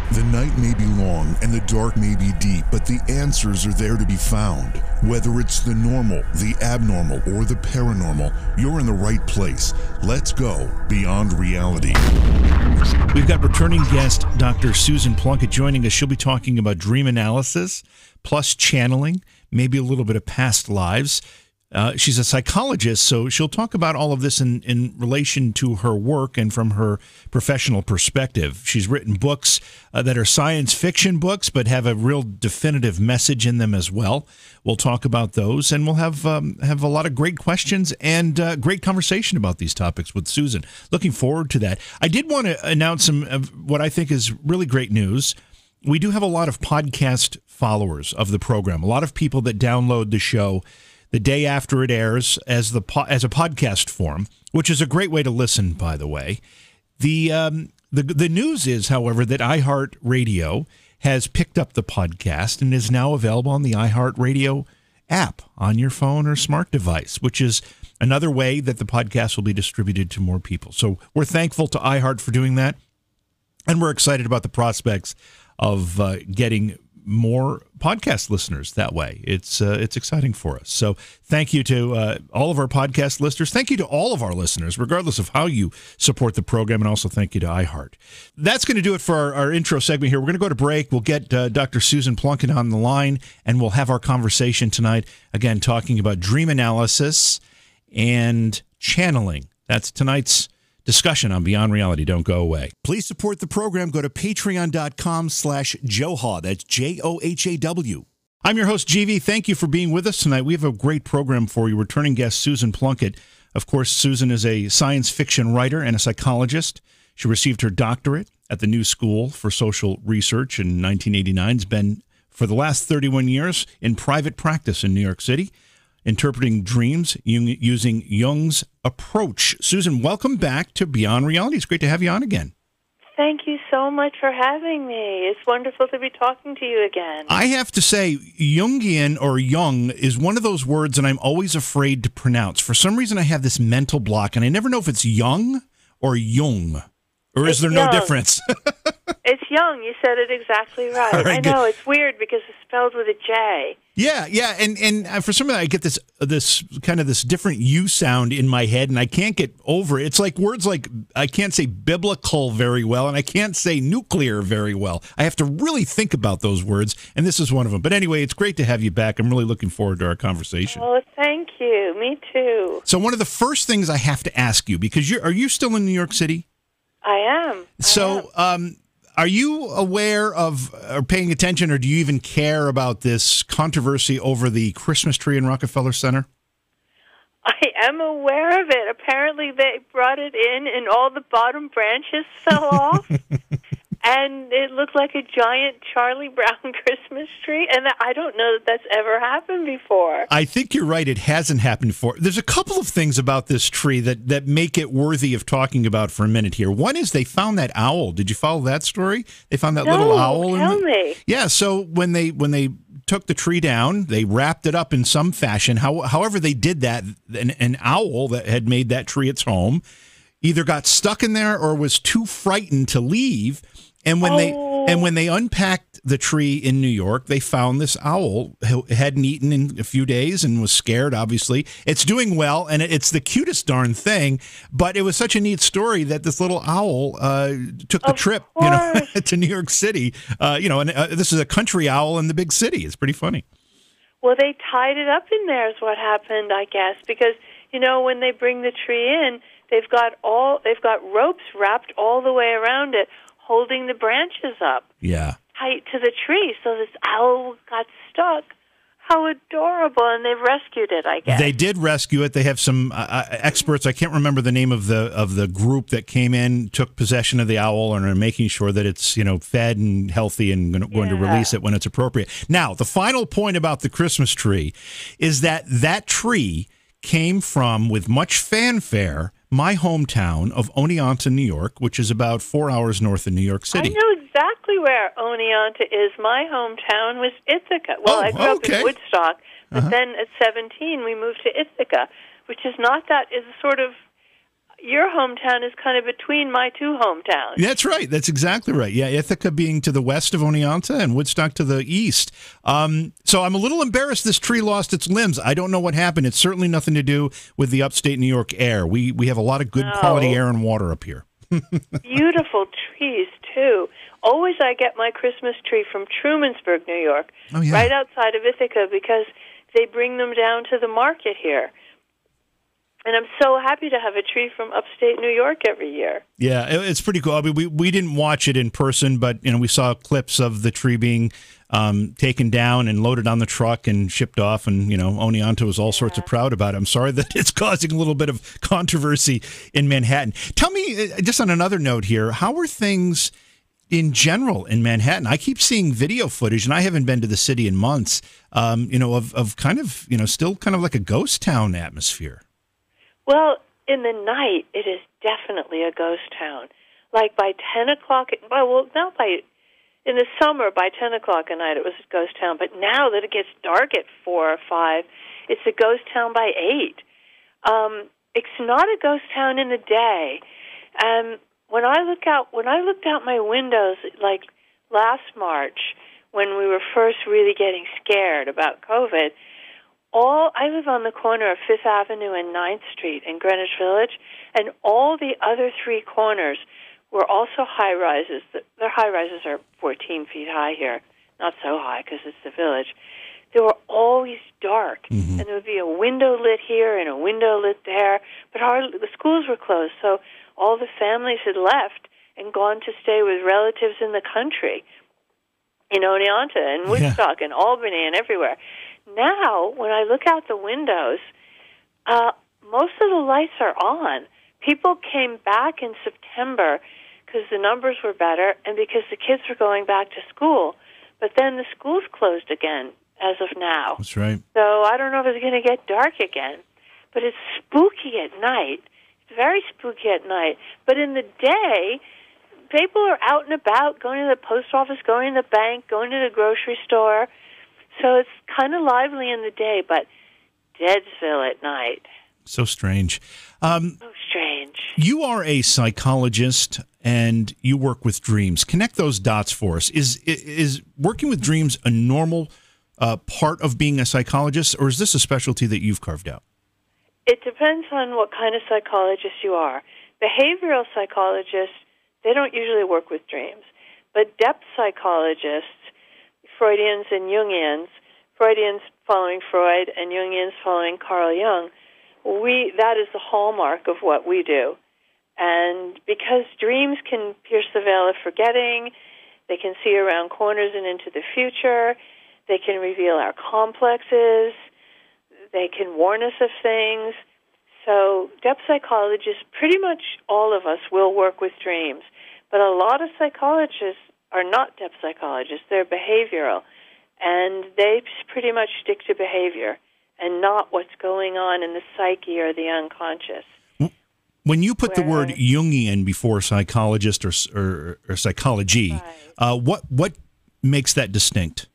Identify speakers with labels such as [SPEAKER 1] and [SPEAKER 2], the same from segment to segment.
[SPEAKER 1] The night may be long and the dark may be deep, but the answers are there to be found. Whether it's the normal, the abnormal, or the paranormal, you're in the right place. Let's go beyond reality.
[SPEAKER 2] We've got returning guest Dr. Susan Plunkett joining us. She'll be talking about dream analysis, plus channeling, maybe a little bit of past lives. She's a psychologist, so she'll talk about all of this in relation to her work and from her professional perspective. She's written books that are science fiction books, but have a real definitive message in them as well. We'll talk about those, and we'll have a lot of great questions and great conversation about these topics with Susan. Looking forward to that. I did want to announce some of what I think is really great news. We do have a lot of podcast followers of the program, a lot of people that download the show the day after it airs as a podcast form, which is a great way to listen, by the way. The news is, however, that iHeartRadio has picked up the podcast and is now available on the iHeartRadio app on your phone or smart device, which is another way that the podcast will be distributed to more people. So we're thankful to iHeart for doing that, and we're excited about the prospects of getting more podcast listeners that way. It's exciting for us. So thank you to all of our podcast listeners. Thank you to all of our listeners, regardless of how you support the program, and also thank you to iHeart. That's going to do it for our intro segment here. We're going to go to break. We'll get Dr. Susan Plunkett on the line, and we'll have our conversation tonight, again, talking about dream analysis and channeling. That's tonight's discussion on Beyond Reality. Don't go away. Please support the program. Go to patreon.com/Johhaw. That's JOHAW. I'm your host, GV. Thank you for being with us tonight. We have a great program for you. Returning guest Susan Plunkett. Of course, Susan is a science fiction writer and a psychologist. She received her doctorate at the New School for Social Research in 1989. Has been, for the last 31 years, in private practice in New York City, interpreting dreams using Jung's approach. Susan, welcome back to Beyond Reality. It's great to have you on again.
[SPEAKER 3] Thank you so much for having me. It's wonderful to be talking to you again.
[SPEAKER 2] I have to say, Jungian or Jung is one of those words that I'm always afraid to pronounce. For some reason, I have this mental block, and I never know if it's Jung or Jung. Or is there no difference?
[SPEAKER 3] It's Jung. You said it exactly right. I know, it's weird because it's spelled with a J.
[SPEAKER 2] Yeah, and for some reason I get this kind of this different U sound in my head, and I can't get over it. It's like words like I can't say biblical very well, and I can't say nuclear very well. I have to really think about those words, and this is one of them. But anyway, it's great to have you back. I'm really looking forward to our conversation.
[SPEAKER 3] Oh, thank you. Me too.
[SPEAKER 2] So one of the first things I have to ask you, because are you still in New York City?
[SPEAKER 3] I am.
[SPEAKER 2] So, are you aware of or paying attention, or do you even care about this controversy over the Christmas tree in Rockefeller Center?
[SPEAKER 3] I am aware of it. Apparently, they brought it in, and all the bottom branches fell off, and it looked like a giant Charlie Brown Christmas tree, and I don't know that that's ever happened before.
[SPEAKER 2] I think you're right. It hasn't happened before. There's a couple of things about this tree that make it worthy of talking about for a minute here. One is they found that owl. Did you follow that story? They found that little owl.
[SPEAKER 3] Tell me.
[SPEAKER 2] Yeah, so when they took the tree down, they wrapped it up in some fashion. However they did that, an owl that had made that tree its home either got stuck in there or was too frightened to leave. And when they unpacked the tree in New York, they found this owl who hadn't eaten in a few days and was scared, obviously. It's doing well, and it's the cutest darn thing, but it was such a neat story that this little owl took the trip, to New York City. And this is a country owl in the big city. It's pretty funny.
[SPEAKER 3] Well, they tied it up in there is what happened, I guess, because, when they bring the tree in, they've got ropes wrapped all the way around it, holding the branches up tight to the tree, so this owl got stuck. How adorable, and they've rescued it, I guess.
[SPEAKER 2] They did rescue it. They have some experts. I can't remember the name of the group that came in, took possession of the owl, and are making sure that it's fed and healthy and going to release it when it's appropriate. Now, the final point about the Christmas tree is that tree came from, with much fanfare, my hometown of Oneonta, New York, which is about 4 hours north of New York City.
[SPEAKER 3] I know exactly where Oneonta is. My hometown was Ithaca. Well, I grew up in Woodstock, but then at 17 we moved to Ithaca, which is not that, is sort of your hometown is kind of between my two hometowns.
[SPEAKER 2] That's right. That's exactly right. Yeah, Ithaca being to the west of Oneonta and Woodstock to the east. So I'm a little embarrassed this tree lost its limbs. I don't know what happened. It's certainly nothing to do with the upstate New York air. We have a lot of good quality air and water up here.
[SPEAKER 3] Beautiful trees, too. Always I get my Christmas tree from Trumansburg, New York, right outside of Ithaca, because they bring them down to the market here. And I'm so happy to have a tree from upstate New York every year. Yeah,
[SPEAKER 2] it's pretty cool. I mean, we didn't watch it in person, but we saw clips of the tree being taken down and loaded on the truck and shipped off, and Oneonta was all sorts of proud about it. I'm sorry that it's causing a little bit of controversy in Manhattan. Tell me, just on another note here, how are things in general in Manhattan? I keep seeing video footage, and I haven't been to the city in months. Of kind of still kind of like a ghost town atmosphere.
[SPEAKER 3] Well, in the night, it is definitely a ghost town. Like by 10 o'clock, in the summer, by 10 o'clock at night, it was a ghost town. But now that it gets dark at 4 or 5, it's a ghost town by 8. It's not a ghost town in the day. When I looked out my windows, like last March, when we were first really getting scared about COVID, I live on the corner of 5th Avenue and 9th Street in Greenwich Village, and all the other 3 corners were also high-rises. Their high-rises are 14 feet high here, not so high because it's the Village. They were always dark, and there would be a window lit here and a window lit there, but the schools were closed, so all the families had left and gone to stay with relatives in the country, in Oneonta and Woodstock and Albany and everywhere. Now, when I look out the windows, most of the lights are on. People came back in September because the numbers were better and because the kids were going back to school. But then the schools closed again as of now.
[SPEAKER 2] That's right.
[SPEAKER 3] So I don't know if it's going to get dark again. But it's spooky at night. It's very spooky at night. But in the day, people are out and about, going to the post office, going to the bank, going to the grocery store. So it's kind of lively in the day, but Deadsville at night.
[SPEAKER 2] So strange.
[SPEAKER 3] So strange.
[SPEAKER 2] You are a psychologist, and you work with dreams. Connect those dots for us. Is working with dreams a normal part of being a psychologist, or is this a specialty that you've carved out?
[SPEAKER 3] It depends on what kind of psychologist you are. Behavioral psychologists, they don't usually work with dreams. But depth psychologists, Freudians and Jungians, Freudians following Freud and Jungians following Carl Jung, that is the hallmark of what we do. And because dreams can pierce the veil of forgetting, they can see around corners and into the future, they can reveal our complexes, they can warn us of things. So depth psychologists, pretty much all of us will work with dreams. But a lot of psychologists are not depth psychologists, they're behavioral. And they pretty much stick to behavior and not what's going on in the psyche or the unconscious.
[SPEAKER 2] When you put the word Jungian before psychologist or psychology, what makes that distinct?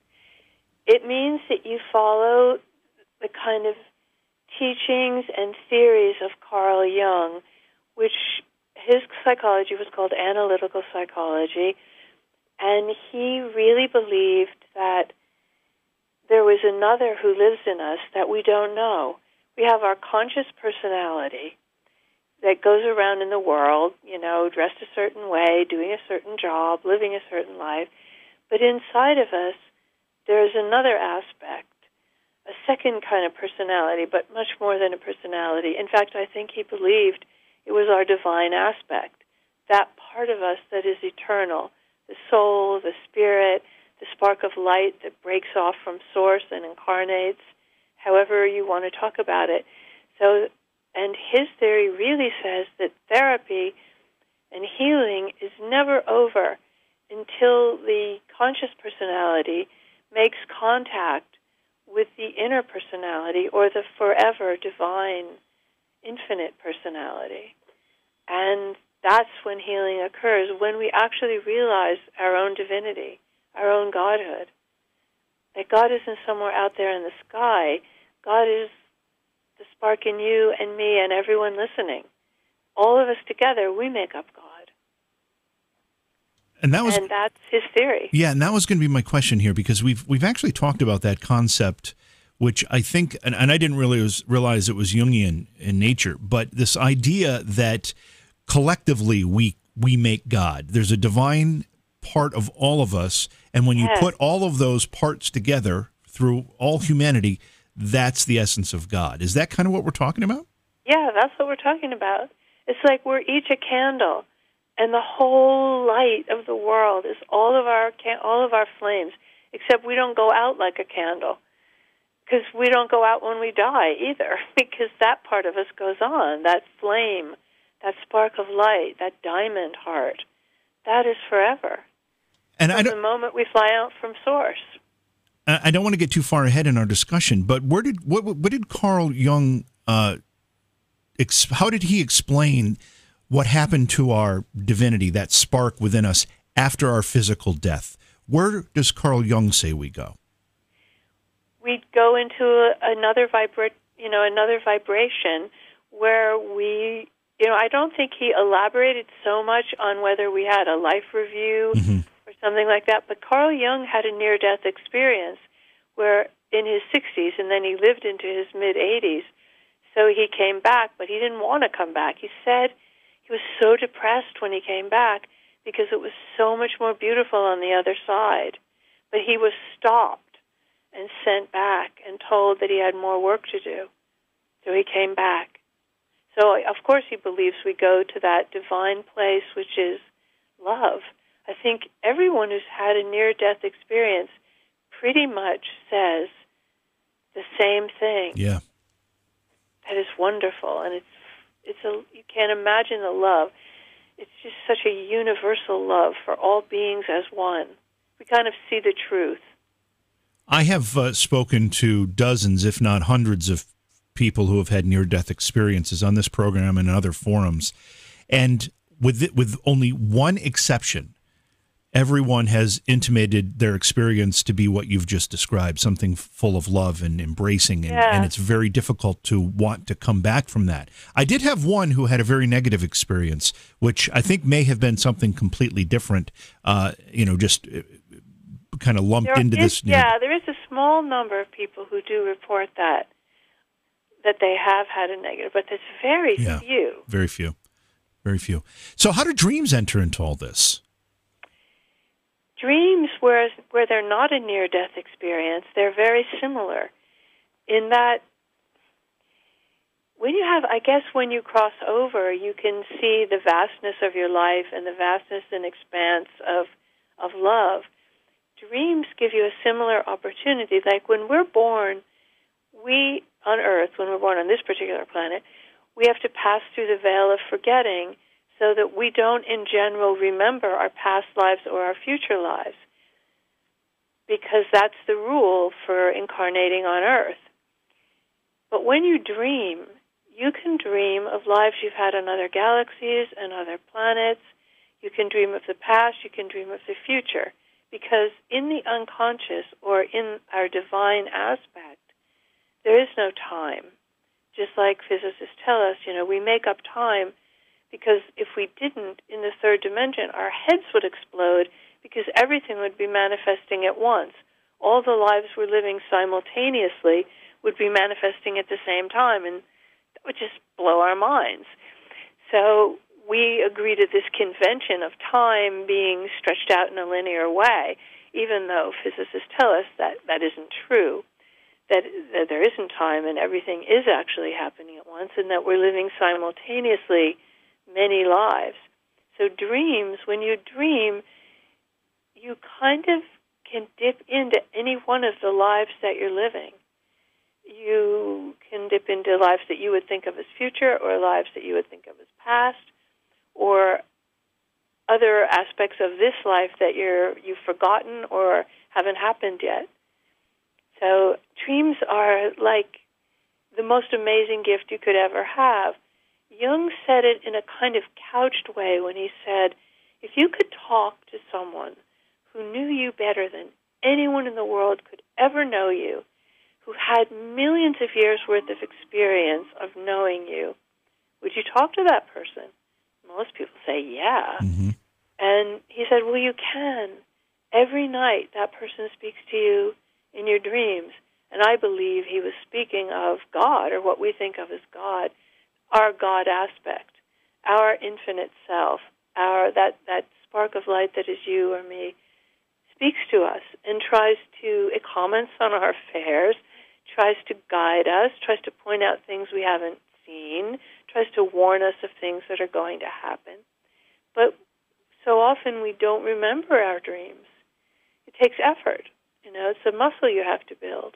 [SPEAKER 3] It means that you follow the kind of teachings and theories of Carl Jung, which his psychology was called analytical psychology, and he really believed that there was another who lives in us that we don't know. We have our conscious personality that goes around in the world, dressed a certain way, doing a certain job, living a certain life. But inside of us, there's another aspect, a second kind of personality, but much more than a personality. In fact, I think he believed it was our divine aspect, that part of us that is eternal, the soul, the spirit, the spark of light that breaks off from source and incarnates, however you want to talk about it. So, and his theory really says that therapy and healing is never over until the conscious personality makes contact with the inner personality or the forever divine infinite personality. And that's when healing occurs, when we actually realize our own divinity, our own godhood. That God isn't somewhere out there in the sky. God is the spark in you and me and everyone listening. all of us together, we make up God.
[SPEAKER 2] And
[SPEAKER 3] that's his theory.
[SPEAKER 2] Yeah, and that was going to be my question here, because we've actually talked about that concept, which I think, and I didn't really realize it was Jungian in nature, but this idea that collectively we make God. There's a divine part of all of us, and when you put all of those parts together through all humanity, that's the essence of God. Is that kind of what we're talking about?
[SPEAKER 3] Yeah, that's what we're talking about. It's like we're each a candle. And the whole light of the world is all of our flames, except we don't go out like a candle, because we don't go out when we die either, because that part of us goes on. That flame, that spark of light, that diamond heart, that is forever. And from the moment we fly out from Source.
[SPEAKER 2] I don't want to get too far ahead in our discussion, but what did Carl Jung? How did he explain what happened to our divinity, that spark within us, after our physical death? Where does Carl Jung say we go?
[SPEAKER 3] We go into another vibration where we, I don't think he elaborated so much on whether we had a life review or something like that, but Carl Jung had a near-death experience where in his 60s, and then he lived into his mid-80s, so he came back, but he didn't want to come back. He said he was so depressed when he came back because it was so much more beautiful on the other side. But he was stopped and sent back and told that he had more work to do. So he came back. So, of course, he believes we go to that divine place, which is love. I think everyone who's had a near-death experience pretty much says the same thing.
[SPEAKER 2] Yeah.
[SPEAKER 3] That is wonderful, and you can't imagine the love. It's just such a universal love for all beings as one. We kind of see the truth.
[SPEAKER 2] I have spoken to dozens, if not hundreds, of people who have had near-death experiences on this program and in other forums, and with only one exception, everyone has intimated their experience to be what you've just described, something full of love and embracing, and it's very difficult to want to come back from that. I did have one who had a very negative experience, which I think may have been something completely different, just kind of lumped into this.
[SPEAKER 3] Yeah, there is a small number of people who do report that they have had a negative, but there's very few.
[SPEAKER 2] Very few. Very few. So how do dreams enter into all this?
[SPEAKER 3] Dreams, where they're not a near-death experience, they're very similar in that when you cross over, you can see the vastness of your life and the vastness and expanse of love. Dreams give you a similar opportunity. Like when we're born, we on Earth, when we're born on this particular planet, we have to pass through the veil of forgetting so that we don't, in general, remember our past lives or our future lives, because that's the rule for incarnating on Earth. But when you dream, you can dream of lives you've had on other galaxies and other planets. You can dream of the past. You can dream of the future, because in the unconscious, or in our divine aspect, there is no time. Just like physicists tell us, we make up time, because if we didn't, in the third dimension, our heads would explode, because everything would be manifesting at once. All the lives we're living simultaneously would be manifesting at the same time, and that would just blow our minds. So we agree to this convention of time being stretched out in a linear way, even though physicists tell us that that isn't true, that there isn't time and everything is actually happening at once, and that we're living simultaneously many lives. So dreams, when you dream, you kind of can dip into any one of the lives that you're living. You can dip into lives that you would think of as future, or lives that you would think of as past, or other aspects of this life that you've forgotten or haven't happened yet. So dreams are like the most amazing gift you could ever have. Jung said it in a kind of couched way when he said, if you could talk to someone who knew you better than anyone in the world could ever know you, who had millions of years' worth of experience of knowing you, would you talk to that person? most people say, yeah.
[SPEAKER 2] Mm-hmm.
[SPEAKER 3] And he said, well, you can. Every night that person speaks to you in your dreams. And I believe he was speaking of God, or what we think of as God, our God aspect, our infinite self, that spark of light that is you or me, speaks to us and it comments on our affairs, tries to guide us, tries to point out things we haven't seen, tries to warn us of things that are going to happen. But so often we don't remember our dreams. It takes effort. It's a muscle you have to build.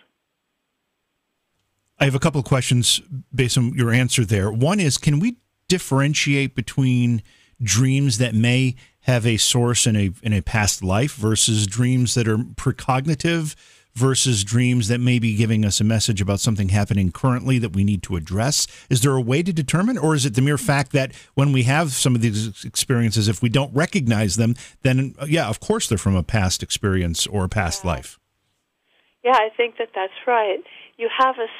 [SPEAKER 2] I have a couple of questions based on your answer there. One is, can we differentiate between dreams that may have a source in a past life versus dreams that are precognitive versus dreams that may be giving us a message about something happening currently that we need to address? Is there a way to determine, or is it the mere fact that when we have some of these experiences, if we don't recognize them, then, yeah, of course they're from a past experience or a past life?
[SPEAKER 3] Yeah, I think that's right. You have a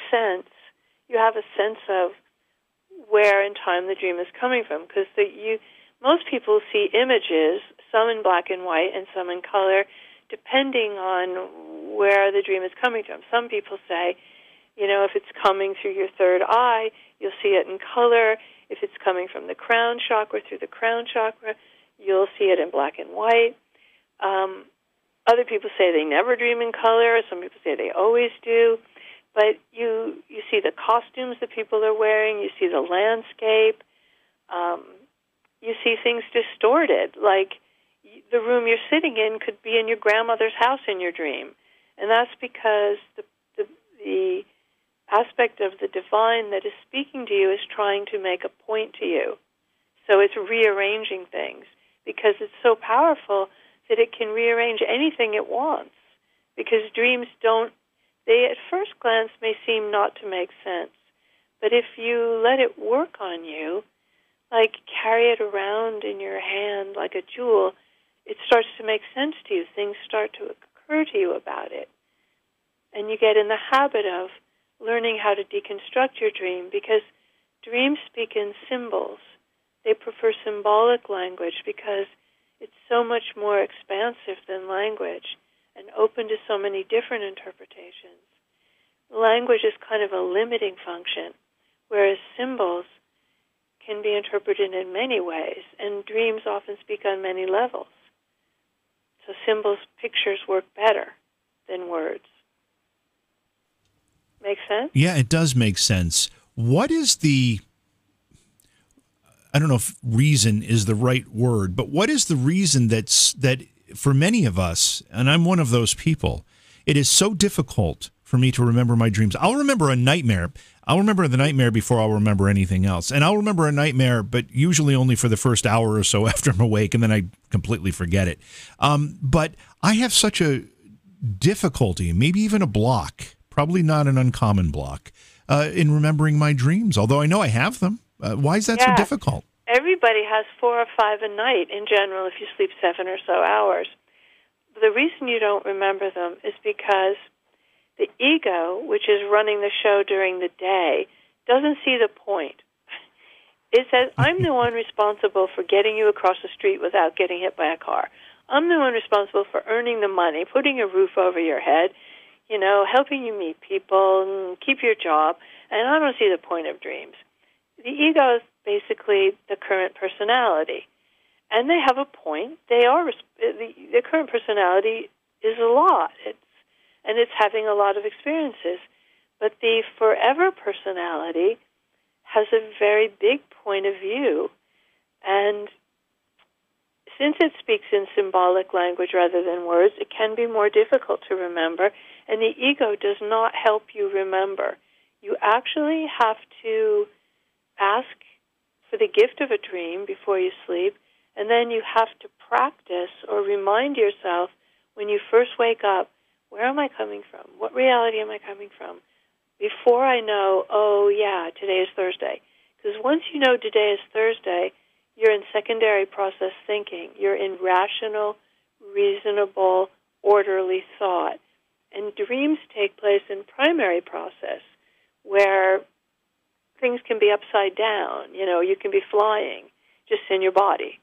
[SPEAKER 3] sense of where in time the dream is coming from, because most people see images, some in black and white and some in color, depending on where the dream is coming from. Some people say, if it's coming through your third eye, you'll see it in color. If it's coming from the crown chakra through the crown chakra, you'll see it in black and white. Other people say they never dream in color. Some people say they always do. But you see the costumes that people are wearing. You see the landscape. You see things distorted, like the room you're sitting in could be in your grandmother's house in your dream. And that's because the aspect of the divine that is speaking to you is trying to make a point to you. So it's rearranging things because it's so powerful that it can rearrange anything it wants. Because dreams they at first glance may seem not to make sense. But if you let it work on you, like carry it around in your hand like a jewel, it starts to make sense to you. Things start to occur to you about it. And you get in the habit of learning how to deconstruct your dream, because dreams speak in symbols. They prefer symbolic language because it's so much more expansive than language and open to so many different interpretations. Language is kind of a limiting function, whereas symbols can be interpreted in many ways, and dreams often speak on many levels. So symbols, pictures work better than words. Make sense?
[SPEAKER 2] Yeah, it does make sense. What is I don't know if reason is the right word, but what is the reason that for many of us, and I'm one of those people, it is so difficult for me to remember my dreams? I'll remember a nightmare. I'll remember the nightmare before I'll remember anything else. And I'll remember a nightmare, but usually only for the first hour or so after I'm awake, and then I completely forget it. But I have such a difficulty, maybe even a block, probably not an uncommon block, in remembering my dreams, although I know I have them. Why is that so difficult?
[SPEAKER 3] Everybody has 4 or 5 a night in general if you sleep 7 or so hours. The reason you don't remember them is because the ego, which is running the show during the day, doesn't see the point. It says, I'm the one responsible for getting you across the street without getting hit by a car. I'm the one responsible for earning the money, putting a roof over your head, helping you meet people and keep your job, and I don't see the point of dreams. The ego is basically the current personality, and they have a point. The current personality is a lot. It's having a lot of experiences. But the forever personality has a very big point of view. And since it speaks in symbolic language rather than words, it can be more difficult to remember. And the ego does not help you remember. You actually have to ask for the gift of a dream before you sleep, and then you have to practice or remind yourself when you first wake up, where am I coming from? What reality am I coming from? Before I know, oh yeah, today is Thursday. Because once you know today is Thursday, you're in secondary process thinking. You're in rational, reasonable, orderly thought. And dreams take place in primary process, where things can be upside down. You can be flying. just in your body.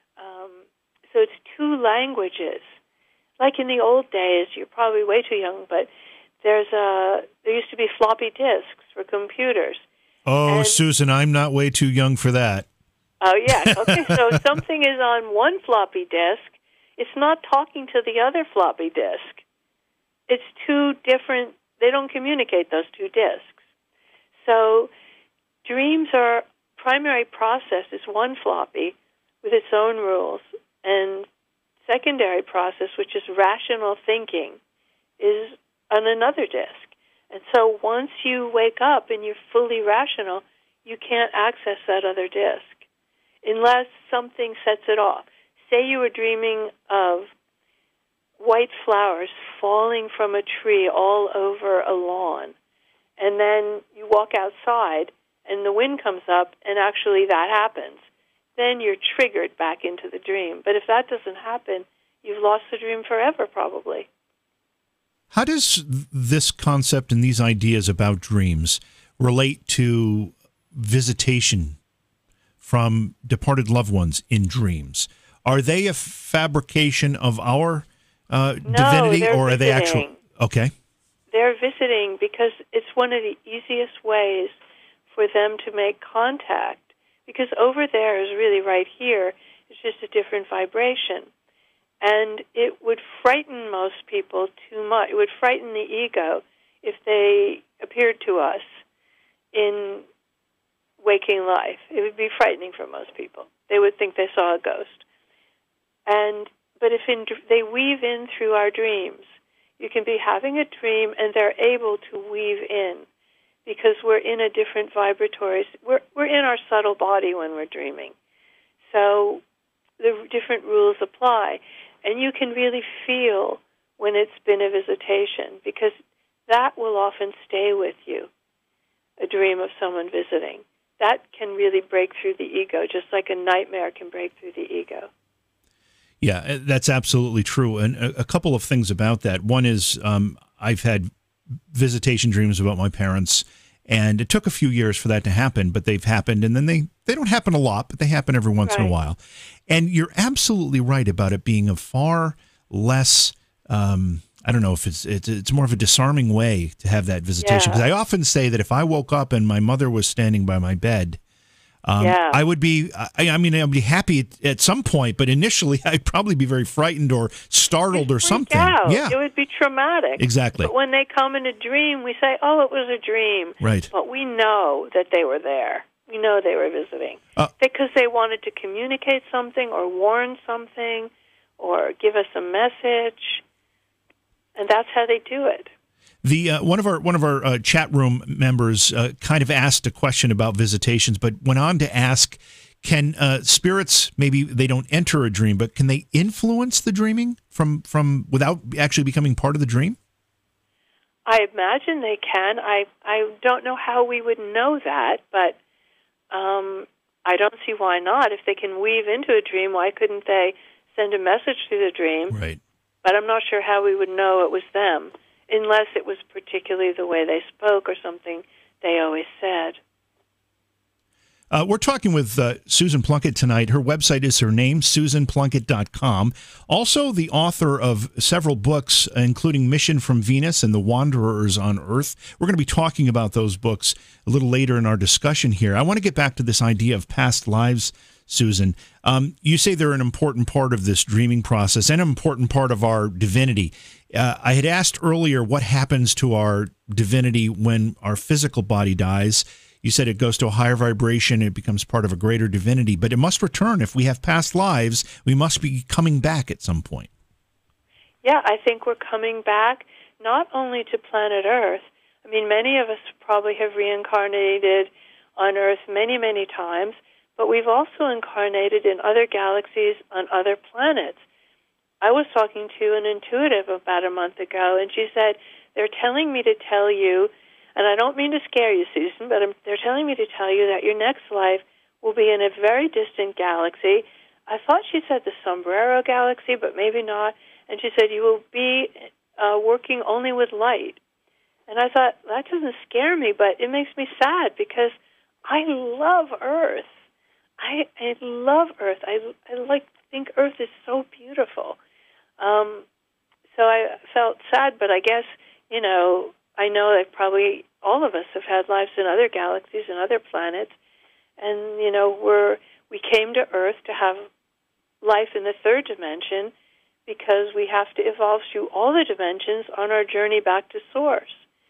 [SPEAKER 3] So it's two languages. Like in the old days, you're probably way too young, but there used to be floppy disks for computers.
[SPEAKER 2] Oh, Susan, I'm not way too young for that.
[SPEAKER 3] Oh, yeah. Okay, so something is on one floppy disk. It's not talking to the other floppy disk. It's two different, they don't communicate, those two disks. So dreams are, primary process is one floppy with its own rules, and secondary process, which is rational thinking, is on another disk. And so once you wake up and you're fully rational, you can't access that other disk unless something sets it off. Say you were dreaming of white flowers falling from a tree all over a lawn, and then you walk outside and the wind comes up and actually that happens. Then you're triggered back into the dream. But if that doesn't happen, you've lost the dream forever, probably.
[SPEAKER 2] How does this concept and these ideas about dreams relate to visitation from departed loved ones in dreams? Are they a fabrication of our divinity, or are they actual? Okay.
[SPEAKER 3] They're visiting because it's one of the easiest ways for them to make contact, because over there is really right here. It's just a different vibration. And it would frighten most people too much. It would frighten the ego if they appeared to us in waking life. It would be frightening for most people. They would think they saw a ghost. But if they weave in through our dreams, you can be having a dream and they're able to weave in because we're in a different vibratory. We're in our subtle body when we're dreaming. So the different rules apply. And you can really feel when it's been a visitation, because that will often stay with you, a dream of someone visiting. That can really break through the ego, just like a nightmare can break through the ego.
[SPEAKER 2] Yeah, that's absolutely true. And a couple of things about that. One is I've had visitation dreams about my parents, and it took a few years for that to happen, but they've happened, and then they don't happen a lot, but they happen every once in a while. And you're absolutely right about it being a far less, I don't know if it's more of a disarming way to have that visitation. Because I often say that if I woke up and my mother was standing by my bed, I would be, I'd be happy at some point, but initially I'd probably be very frightened or startled or something.
[SPEAKER 3] Out.
[SPEAKER 2] Yeah.
[SPEAKER 3] It would be traumatic.
[SPEAKER 2] Exactly.
[SPEAKER 3] But when they come in a dream, we say, oh, it was a dream.
[SPEAKER 2] Right.
[SPEAKER 3] But we know that they were there. We know they were visiting. Because they wanted to communicate something or warn something or give us a message. And that's how they do it.
[SPEAKER 2] The one of our chat room members kind of asked a question about visitations, but went on to ask, can spirits, maybe they don't enter a dream, but can they influence the dreaming from without actually becoming part of the dream?
[SPEAKER 3] I imagine they can. I don't know how we would know that, but I don't see why not. If they can weave into a dream, why couldn't they send a message through the dream?
[SPEAKER 2] Right.
[SPEAKER 3] But I'm not sure how we would know it was them, unless it was particularly the way they spoke or something they always said.
[SPEAKER 2] We're talking with Susan Plunkett tonight. Her website is her name, SusanPlunkett.com. Also the author of several books, including Mission from Venus and The Wanderers on Earth. We're going to be talking about those books a little later in our discussion here. I want to get back to this idea of past lives, Susan. You say they're an important part of this dreaming process and an important part of our divinity. I had asked earlier what happens to our divinity when our physical body dies. You said it goes to a higher vibration, it becomes part of a greater divinity, but it must return. If we have past lives, we must be coming back at some point.
[SPEAKER 3] Yeah, I think we're coming back not only to planet Earth. I mean, many of us probably have reincarnated on Earth many, many times, but we've also incarnated in other galaxies on other planets. I was talking to an intuitive about a month ago, and she said, they're telling me to tell you, and I don't mean to scare you, Susan, but they're telling me to tell you that your next life will be in a very distant galaxy. I thought she said the Sombrero Galaxy, but maybe not. And she said you will be working only with light. And I thought, that doesn't scare me, but it makes me sad because I love Earth. I love Earth. I think Earth is so beautiful. So I felt sad, but I guess, I know that probably all of us have had lives in other galaxies and other planets, and we came to Earth to have life in the third dimension because we have to evolve through all the dimensions on our journey back to Source.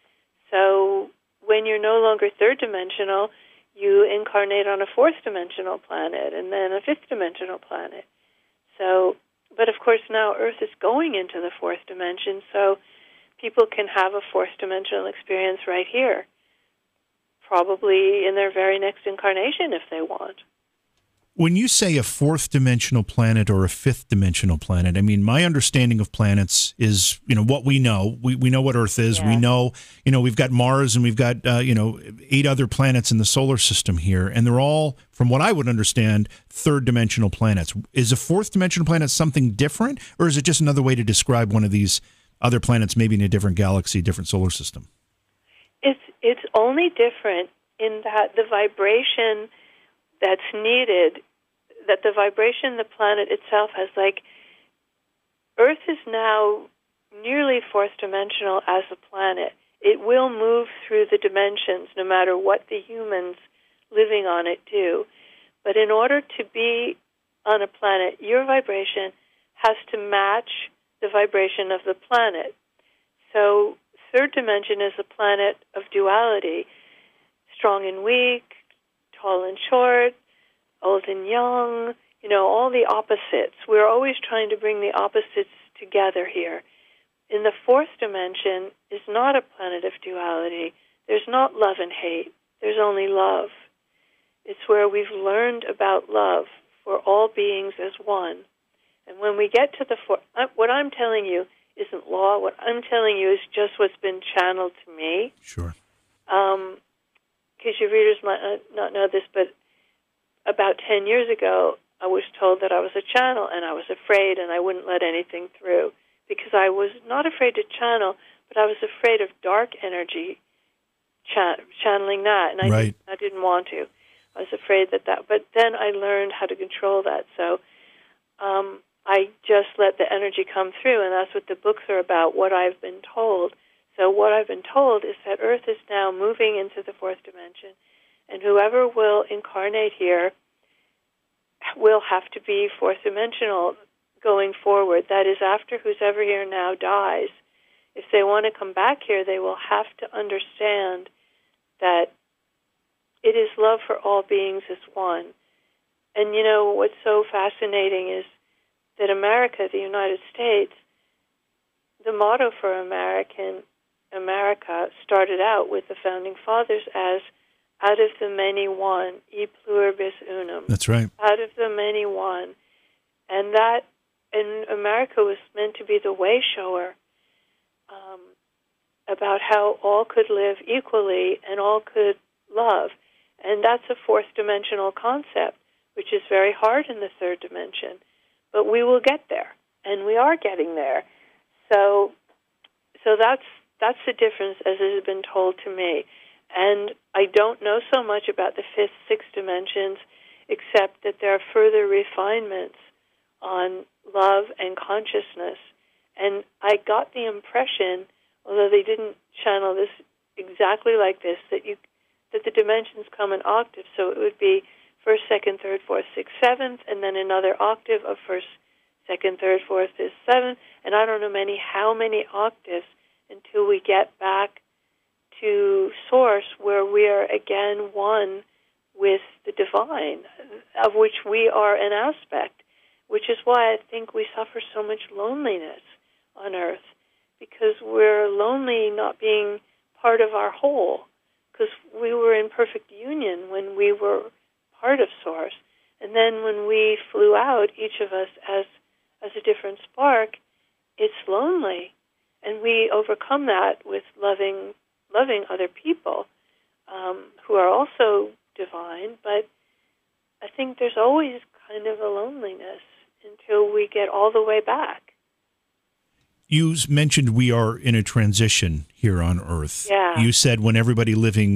[SPEAKER 3] So when you're no longer third dimensional, you incarnate on a fourth dimensional planet and then a fifth dimensional planet. So, but of course now Earth is going into the fourth dimension, so people can have a fourth dimensional experience right here, probably in their very next incarnation if they want.
[SPEAKER 2] When you say a fourth dimensional planet or a fifth dimensional planet, I mean, my understanding of planets is, what we know. We know what Earth is. Yeah. We know, we've got Mars and we've got, 8 other planets in the solar system here. And they're all, from what I would understand, third dimensional planets. Is a fourth dimensional planet something different? Or is it just another way to describe one of these other planets, maybe in a different galaxy, different solar system?
[SPEAKER 3] It's only different in that the vibration that's needed, that the vibration the planet itself has, like Earth is now nearly fourth dimensional as a planet. It will move through the dimensions no matter what the humans living on it do. But in order to be on a planet, your vibration has to match the vibration of the planet. So third dimension is a planet of duality, strong and weak, tall and short, old and young, all the opposites. We're always trying to bring the opposites together here. In the fourth dimension is not a planet of duality. There's not love and hate. There's only love. It's where we've learned about love for all beings as one. And when we get to the fourth, what I'm telling you isn't law. What I'm telling you is just what's been channeled to me.
[SPEAKER 2] Sure.
[SPEAKER 3] Because your readers might not know this, but about 10 years ago, I was told that I was a channel, and I was afraid, and I wouldn't let anything through, because I was not afraid to channel, but I was afraid of dark energy channeling that, and I didn't want to. I was afraid that, but then I learned how to control that, so I just let the energy come through, and that's what the books are about, what I've been told. So what I've been told is that Earth is now moving into the fourth dimension, and whoever will incarnate here will have to be fourth dimensional going forward. That is, after who's ever here now dies. If they want to come back here, they will have to understand that it is love for all beings as one. And what's so fascinating is that America, the United States, the motto for America started out with the Founding Fathers as out of the many one, e pluribus unum.
[SPEAKER 2] That's right.
[SPEAKER 3] Out of the many one. And America was meant to be the way shower about how all could live equally and all could love. And that's a fourth dimensional concept, which is very hard in the third dimension. But we will get there, and we are getting there. So that's the difference as it has been told to me. And I don't know so much about the fifth, sixth dimensions, except that there are further refinements on love and consciousness. And I got the impression, although they didn't channel this exactly like this, that the dimensions come in octaves. So it would be first, second, third, fourth, sixth, seventh, and then another octave of first, second, third, fourth, fifth, seventh. And I don't know how many octaves until we get back to Source, where we are again one with the divine, of which we are an aspect, which is why I think we suffer so much loneliness on Earth, because we're lonely not being part of our whole, because we were in perfect union when we were part of Source. And then when we flew out, each of us as a different spark, it's lonely. And we overcome that with loving other people who are also divine, but I think there's always kind of a loneliness until we get all the way back.
[SPEAKER 2] You mentioned we are in a transition here on Earth.
[SPEAKER 3] Yeah.
[SPEAKER 2] You said when everybody living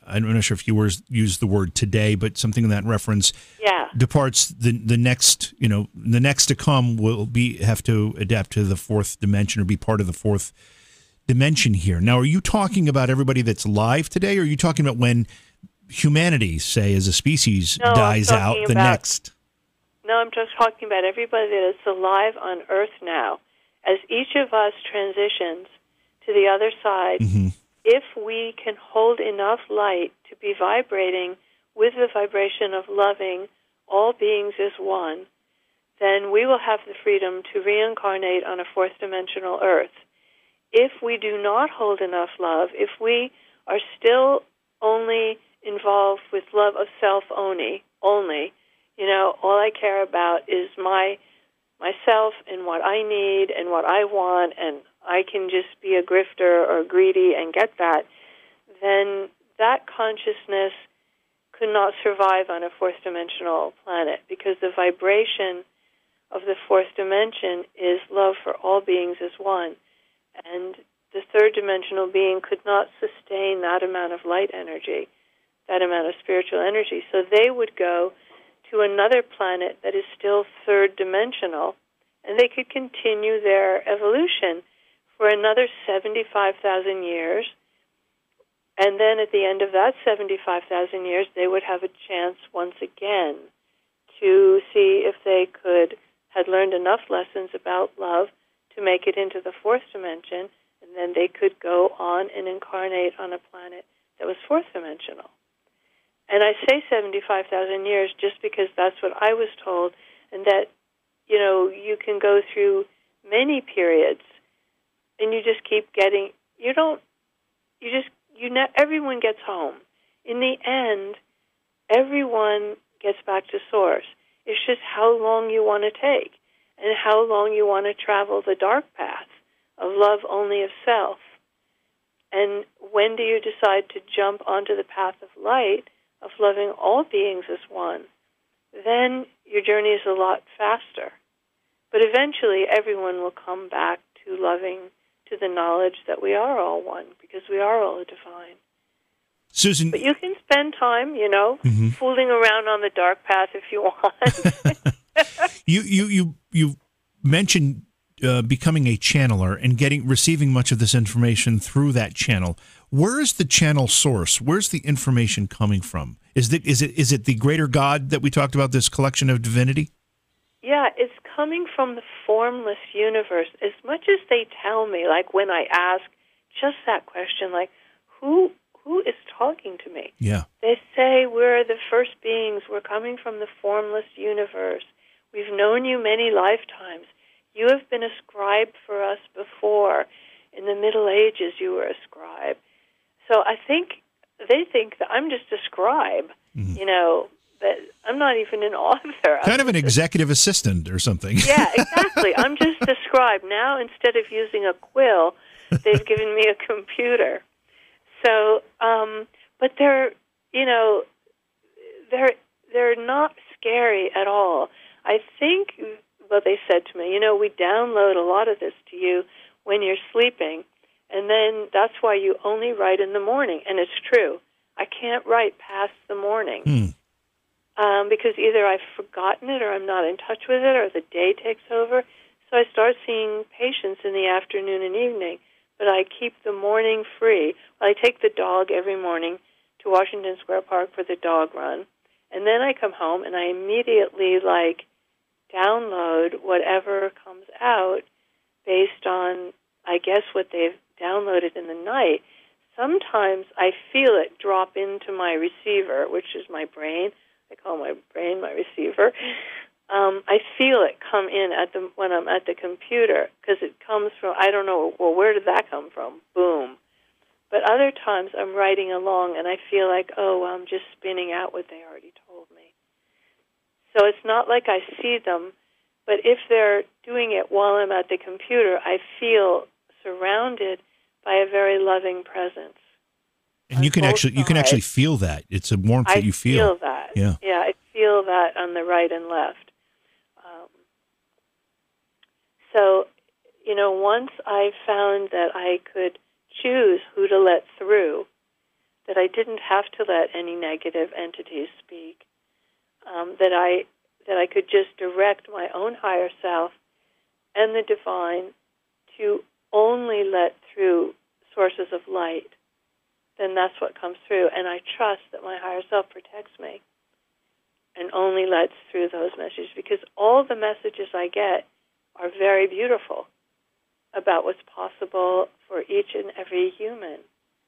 [SPEAKER 2] I'm not sure if you used the word today, but something in that reference.
[SPEAKER 3] Yeah.
[SPEAKER 2] Departs the next, the next to come will have to adapt to the fourth dimension or be part of the fourth dimension here. Now, are you talking about everybody that's live today, or are you talking about when humanity, say, as a species, dies out next?
[SPEAKER 3] No, I'm just talking about everybody that is alive on Earth now. As each of us transitions to the other side, if we can hold enough light to be vibrating with the vibration of loving all beings as one, then we will have the freedom to reincarnate on a fourth dimensional Earth. If we do not hold enough love, if we are still only involved with love of self only, all I care about is myself and what I need and what I want, and I can just be a grifter or greedy and get that, then that consciousness could not survive on a fourth dimensional planet, because the vibration of the fourth dimension is love for all beings as one. And the third dimensional being could not sustain that amount of light energy, that amount of spiritual energy. So they would go to another planet that is still third dimensional, and they could continue their evolution for another 75,000 years. And then at the end of that 75,000 years, they would have a chance once again to see if they had learned enough lessons about love to make it into the fourth dimension, and then they could go on and incarnate on a planet that was fourth dimensional. And I say 75,000 years just because that's what I was told, and that, you can go through many periods, and you just keep getting, everyone gets home. In the end, everyone gets back to source. It's just how long you want to take and how long you want to travel the dark path of love only of self. And when do you decide to jump onto the path of light, of loving all beings as one? Then your journey is a lot faster. But eventually everyone will come back to loving, to the knowledge that we are all one, because we are all divine.
[SPEAKER 2] Susan,
[SPEAKER 3] but you can spend time, fooling around on the dark path if you want.
[SPEAKER 2] You mentioned becoming a channeler and receiving much of this information through that channel. Where is the channel source? Where's the information coming from? Is it the greater God that we talked about, this collection of divinity?
[SPEAKER 3] Yeah, it's coming from the formless universe. As much as they tell me, like when I ask just that question, like, who is talking to me?
[SPEAKER 2] Yeah.
[SPEAKER 3] They say we're the first beings. We're coming from the formless universe. We've known you many lifetimes. You have been a scribe for us before. In the Middle Ages, you were a scribe. So they think that I'm just a scribe, that I'm not even an author.
[SPEAKER 2] Kind of an executive assistant or something.
[SPEAKER 3] Yeah, exactly. I'm just a scribe. Now, instead of using a quill, they've given me a computer. So, but they're not scary at all. I think what they said to me, we download a lot of this to you when you're sleeping, and then that's why you only write in the morning. And it's true. I can't write past the morning because either I've forgotten it or I'm not in touch with it or the day takes over. So I start seeing patients in the afternoon and evening, but I keep the morning free. I take the dog every morning to Washington Square Park for the dog run, and then I come home and I immediately download whatever comes out based on, I guess, what they've downloaded in the night. Sometimes I feel it drop into my receiver, which is my brain. I call my brain my receiver. I feel it come in when I'm at the computer, because it comes from, I don't know, well, where did that come from? Boom. But other times I'm writing along and I feel like, I'm just spinning out what they already told me. So it's not like I see them, but if they're doing it while I'm at the computer, I feel surrounded by a very loving presence.
[SPEAKER 2] And you can actually feel that. It's a warmth that you feel.
[SPEAKER 3] I feel that.
[SPEAKER 2] Yeah,
[SPEAKER 3] I feel that on the right and left. So, once I found that I could choose who to let through, that I didn't have to let any negative entities speak, that I could just direct my own higher self and the divine to only let through sources of light, then that's what comes through. And I trust that my higher self protects me and only lets through those messages, because all the messages I get are very beautiful about what's possible for each and every human.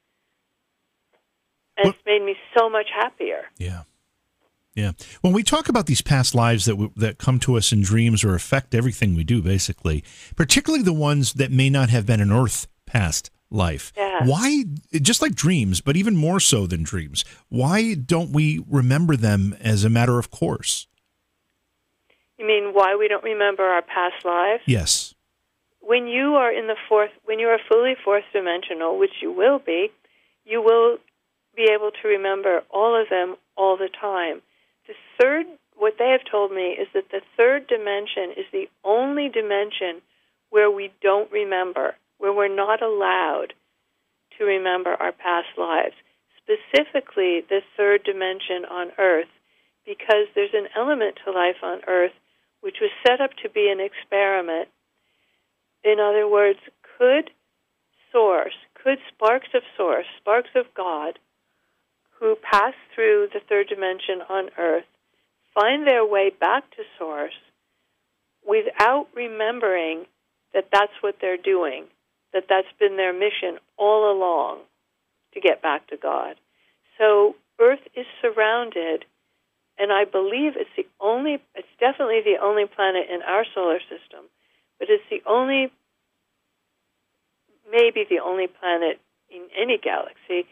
[SPEAKER 3] And it's made me so much happier.
[SPEAKER 2] Yeah. Yeah. When we talk about these past lives that come to us in dreams or affect everything we do, basically, particularly the ones that may not have been an Earth past life, why, just like dreams, but even more so than dreams, why don't we remember them as a matter of course?
[SPEAKER 3] You mean why we don't remember our past lives?
[SPEAKER 2] Yes.
[SPEAKER 3] When you are when you are fully fourth dimensional, which you will be able to remember all of them all the time. What they have told me is that the third dimension is the only dimension where we don't remember, where we're not allowed to remember our past lives, specifically the third dimension on Earth, because there's an element to life on Earth which was set up to be an experiment. In other words, could sparks of Source, sparks of God, who pass through the third dimension on Earth, find their way back to Source without remembering that that's what they're doing, that that's been their mission all along, to get back to God. So Earth is surrounded, and I believe it's definitely the only planet in our solar system, but it's maybe the only planet in any galaxy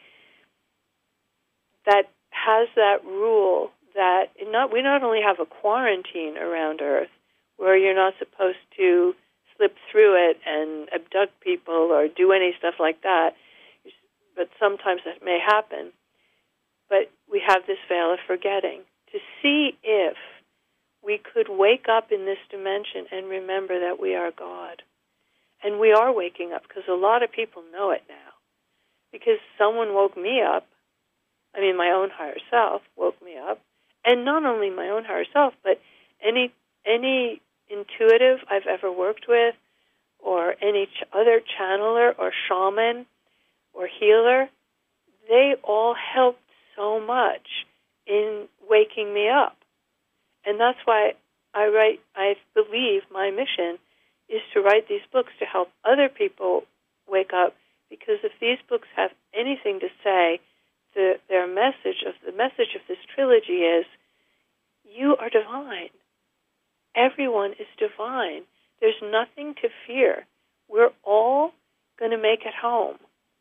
[SPEAKER 3] that has that rule that we not only have a quarantine around Earth where you're not supposed to slip through it and abduct people or do any stuff like that, but sometimes that may happen. But we have this veil of forgetting to see if we could wake up in this dimension and remember that we are God. And we are waking up, because a lot of people know it now. Because someone woke me up. I mean, my own higher self woke me up. And not only my own higher self, but any intuitive I've ever worked with, or any other channeler or shaman or healer, they all helped so much in waking me up. And that's why I believe my mission is to write these books to help other people wake up, because if these books have anything to say, the message of this trilogy is, you are divine. Everyone is divine. There's nothing to fear. We're all going to make it home.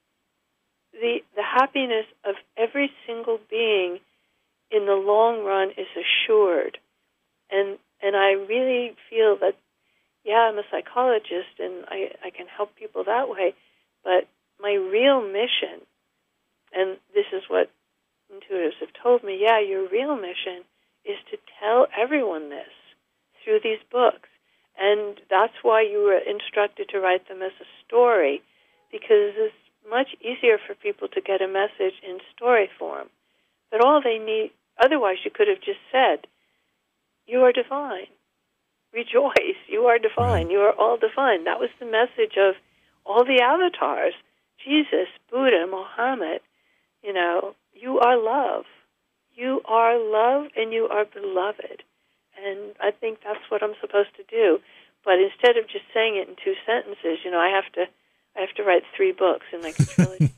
[SPEAKER 3] The happiness of every single being in the long run is assured. And I really feel that, yeah, I'm a psychologist and I can help people that way, but my real mission, and this is what intuitives have told me, yeah, your real mission is to tell everyone this through these books. And that's why you were instructed to write them as a story, because it's much easier for people to get a message in story form. But all they need, otherwise you could have just said, you are divine. Rejoice, you are divine. You are all divine. That was the message of all the avatars. Jesus, Buddha, Muhammad, you are love. You are love and you are beloved. And I think that's what I'm supposed to do. But instead of just saying it in 2 sentences, I have to write 3 books and make a trilogy.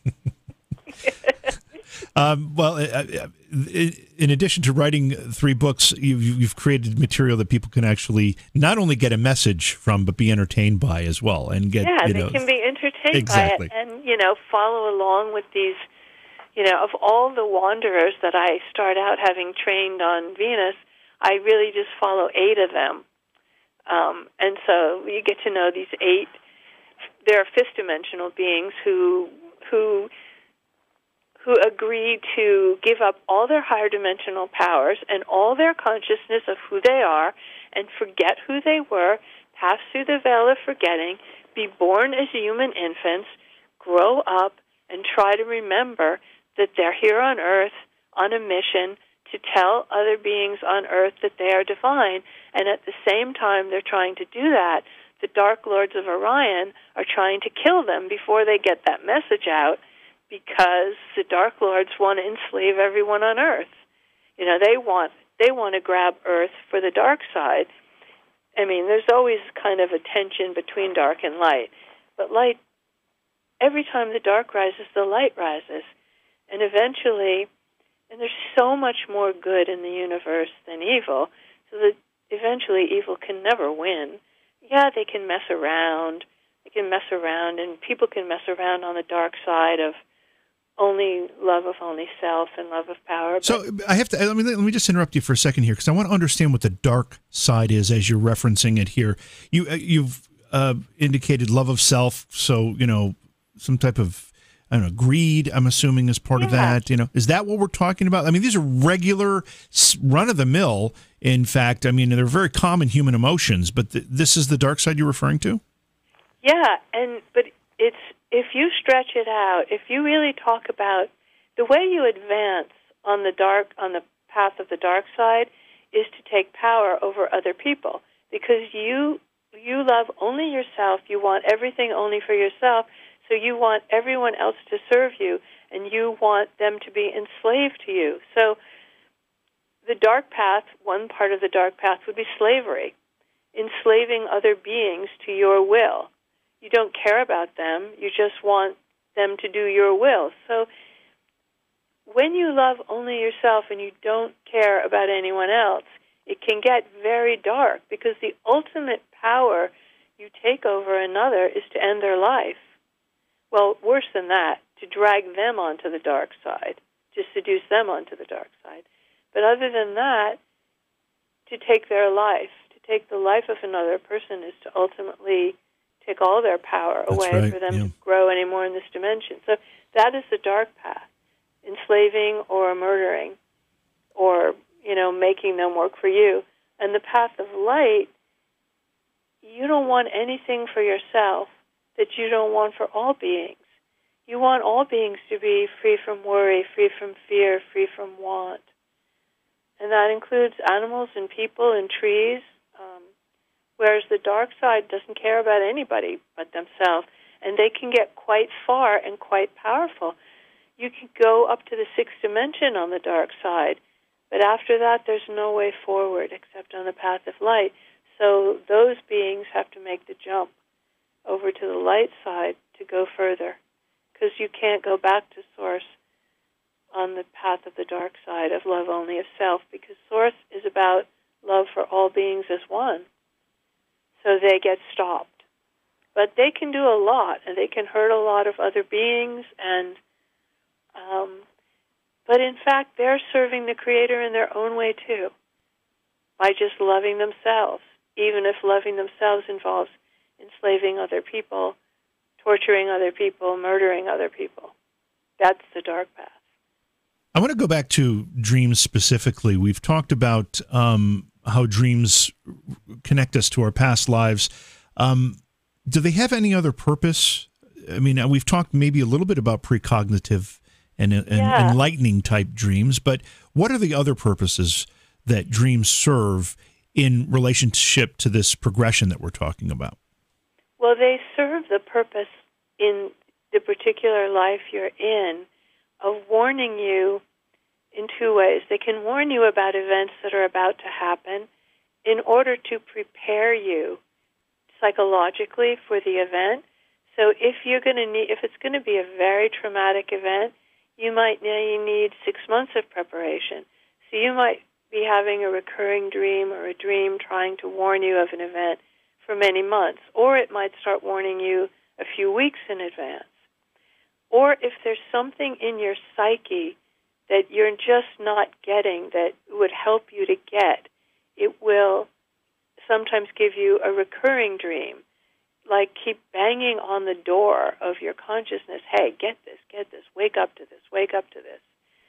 [SPEAKER 2] Well, in addition to writing 3 books, you've created material that people can actually not only get a message from, but be entertained by as well, and get
[SPEAKER 3] they can be entertained by it, and follow along with these. Of all the wanderers that I start out having trained on Venus, I really just follow 8 of them, and so you get to know these 8. They're fifth-dimensional beings who agree to give up all their higher dimensional powers and all their consciousness of who they are and forget who they were, pass through the veil of forgetting, be born as human infants, grow up, and try to remember that they're here on Earth on a mission to tell other beings on Earth that they are divine, and at the same time they're trying to do that, the Dark Lords of Orion are trying to kill them before they get that message out, because the Dark Lords want to enslave everyone on Earth. You know, they want to grab Earth for the dark side. I mean, there's always kind of a tension between dark and light, but light, every time the dark rises, the light rises, and eventually, and there's so much more good in the universe than evil, so that eventually evil can never win. Yeah, they can mess around. And people can mess around on the dark side of only love of only self and love of power.
[SPEAKER 2] So let me just interrupt you for a second here, because I want to understand what the dark side is as you're referencing it here. You've indicated love of self, so, you know, some type of, I don't know, greed, I'm assuming, is part of that. You know, is that what we're talking about? I mean, these are regular, run-of-the-mill, in fact. I mean, they're very common human emotions, but this is the dark side you're referring to?
[SPEAKER 3] Yeah, but it's, if you stretch it out, if you really talk about the way you advance on the path of the dark side is to take power over other people, because you love only yourself. You want everything only for yourself. So you want everyone else to serve you, and you want them to be enslaved to you. So the dark path, one part of the dark path would be slavery, enslaving other beings to your will. You don't care about them. You just want them to do your will. So when you love only yourself and you don't care about anyone else, it can get very dark, because the ultimate power you take over another is to end their life. Well, worse than that, to drag them onto the dark side, to seduce them onto the dark side. But other than that, to take their life, to take the life of another person, is to ultimately take all their power away for them to grow anymore in this dimension. So that is the dark path, enslaving or murdering or, you know, making them work for you. And the path of light, you don't want anything for yourself that you don't want for all beings. You want all beings to be free from worry, free from fear, free from want. And that includes animals and people and trees, whereas the dark side doesn't care about anybody but themselves, and they can get quite far and quite powerful. You can go up to the sixth dimension on the dark side, but after that there's no way forward except on the path of light. So those beings have to make the jump over to the light side to go further, because you can't go back to Source on the path of the dark side of love only of self, because Source is about love for all beings as one. So they get stopped. But they can do a lot, and they can hurt a lot of other beings, and but in fact they're serving the Creator in their own way too, by just loving themselves, even if loving themselves involves enslaving other people, torturing other people, murdering other people. That's the dark path.
[SPEAKER 2] I want to go back to dreams specifically. We've talked about how dreams connect us to our past lives. Do they have any other purpose? I mean, we've talked maybe a little bit about precognitive and enlightening type dreams, but what are the other purposes that dreams serve in relationship to this progression that we're talking about?
[SPEAKER 3] Well, they serve the purpose in the particular life you're in of warning you in two ways. They can warn you about events that are about to happen in order to prepare you psychologically for the event. So if it's going to be a very traumatic event, you might need 6 months of preparation. So you might be having a recurring dream or a dream trying to warn you of an event for many months, or it might start warning you a few weeks in advance. Or if there's something in your psyche that you're just not getting that would help you to get, it will sometimes give you a recurring dream, like keep banging on the door of your consciousness. Hey, get this, wake up to this, wake up to this.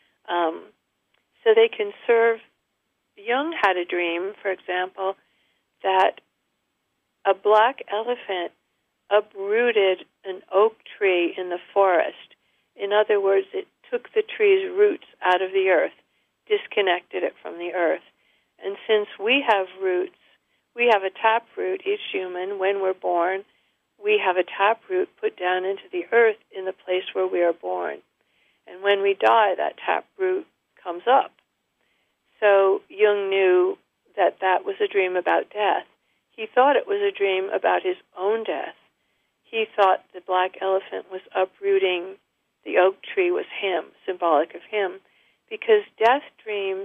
[SPEAKER 3] So they can serve. Jung had a dream, for example, that a black elephant uprooted an oak tree in the forest. In other words, it took the tree's roots out of the earth, disconnected it from the earth. And since we have roots, we have a taproot, each human, when we're born, we have a taproot put down into the earth in the place where we are born. And when we die, that taproot comes up. So Jung knew that that was a dream about death. He thought it was a dream about his own death. He thought the black elephant was uprooting the oak tree was him, symbolic of him, because death dreams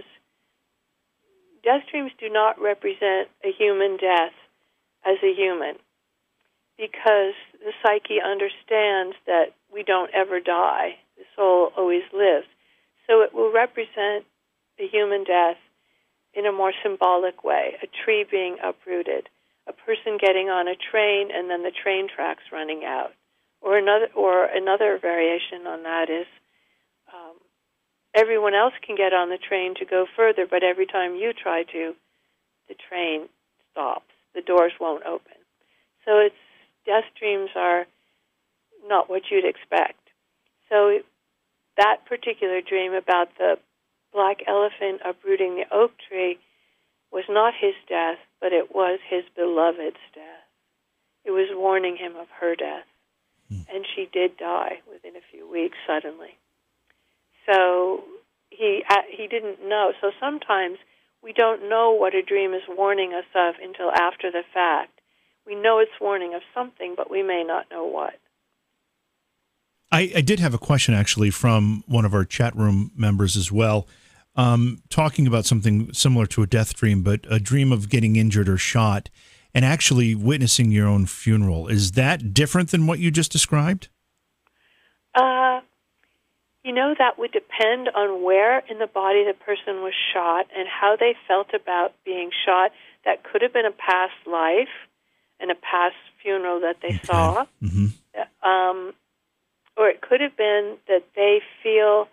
[SPEAKER 3] do not represent a human death as a human, because the psyche understands that we don't ever die. The soul always lives. So it will represent a human death in a more symbolic way, a tree being uprooted, a person getting on a train and then the train tracks running out. Or another variation on that is everyone else can get on the train to go further, but every time you try to, the train stops. The doors won't open. So death dreams are not what you'd expect. So that particular dream about the black elephant uprooting the oak tree was not his death, but it was his beloved's death. It was warning him of her death. And she did die within a few weeks suddenly. So he didn't know. So sometimes we don't know what a dream is warning us of until after the fact. We know it's warning of something, but we may not know what.
[SPEAKER 2] I did have a question, actually, from one of our chat room members as well, talking about something similar to a death dream, but a dream of getting injured or shot and actually witnessing your own funeral. Is that different than what you just described?
[SPEAKER 3] That would depend on where in the body the person was shot and how they felt about being shot. That could have been a past life and a past funeral that they saw. Mm-hmm. Or it could have been that they feel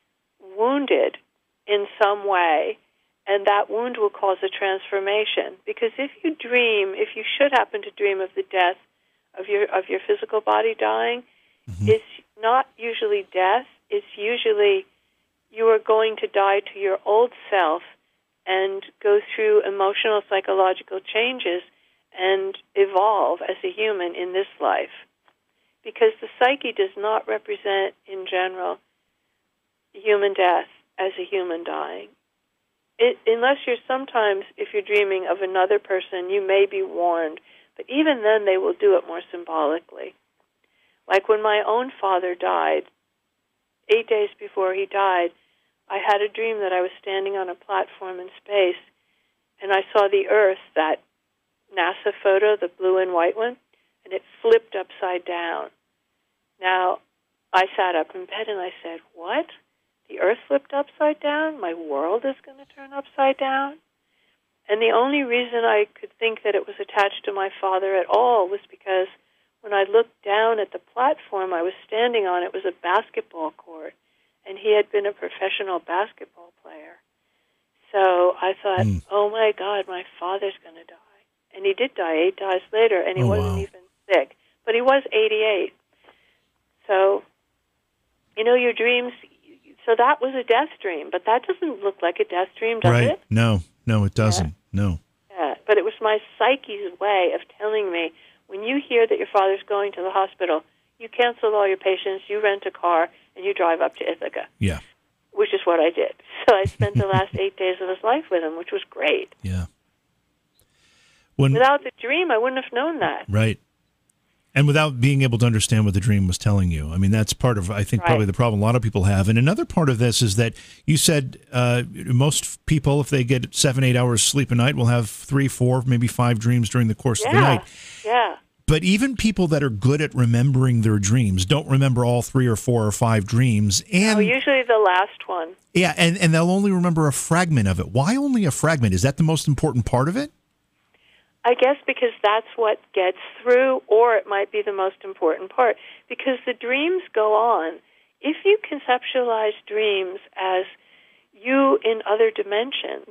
[SPEAKER 3] wounded in some way, and that wound will cause a transformation. Because if you should happen to dream of the death of your physical body dying, mm-hmm. It's not usually death. It's usually you are going to die to your old self and go through emotional, psychological changes and evolve as a human in this life. Because the psyche does not represent, in general, human death as a human dying. Unless if you're dreaming of another person, you may be warned, but even then they will do it more symbolically. Like when my own father died, 8 days before he died, I had a dream that I was standing on a platform in space, and I saw the Earth, that NASA photo, the blue and white one, and it flipped upside down. Now, I sat up in bed and I said, what? The Earth flipped upside down? My world is going to turn upside down? And the only reason I could think that it was attached to my father at all was because when I looked down at the platform I was standing on, it was a basketball court, and he had been a professional basketball player. So I thought, oh my God, my father's going to die. And he did die 8 days later, and he wasn't even sick. But he was 88. So, your dreams, so that was a death dream, but that doesn't look like a death dream, does it?
[SPEAKER 2] No, it doesn't. Yeah. No.
[SPEAKER 3] Yeah, but it was my psyche's way of telling me, when you hear that your father's going to the hospital, you cancel all your patients, you rent a car, and you drive up to Ithaca.
[SPEAKER 2] Yeah.
[SPEAKER 3] Which is what I did. So I spent the last 8 days of his life with him, which was great.
[SPEAKER 2] Yeah.
[SPEAKER 3] Without the dream, I wouldn't have known that.
[SPEAKER 2] Right. And without being able to understand what the dream was telling you. I mean, that's part of, I think, probably the problem a lot of people have. And another part of this is that you said most people, if they get 7-8 hours sleep a night, will have 3, 4, maybe 5 dreams during the course of the night.
[SPEAKER 3] Yeah.
[SPEAKER 2] But even people that are good at remembering their dreams don't remember all 3 or 4 or 5 dreams. And
[SPEAKER 3] usually the last one.
[SPEAKER 2] Yeah, and they'll only remember a fragment of it. Why only a fragment? Is that the most important part of it?
[SPEAKER 3] I guess because that's what gets through, or it might be the most important part, because the dreams go on. If you conceptualize dreams as you in other dimensions,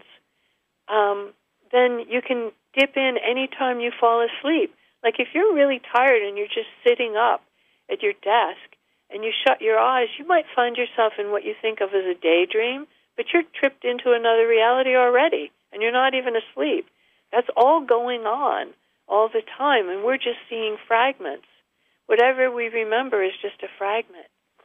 [SPEAKER 3] then you can dip in any time you fall asleep. Like if you're really tired and you're just sitting up at your desk and you shut your eyes, you might find yourself in what you think of as a daydream, but you're tripped into another reality already, and you're not even asleep. That's all going on all the time, and we're just seeing fragments. Whatever we remember is just a fragment.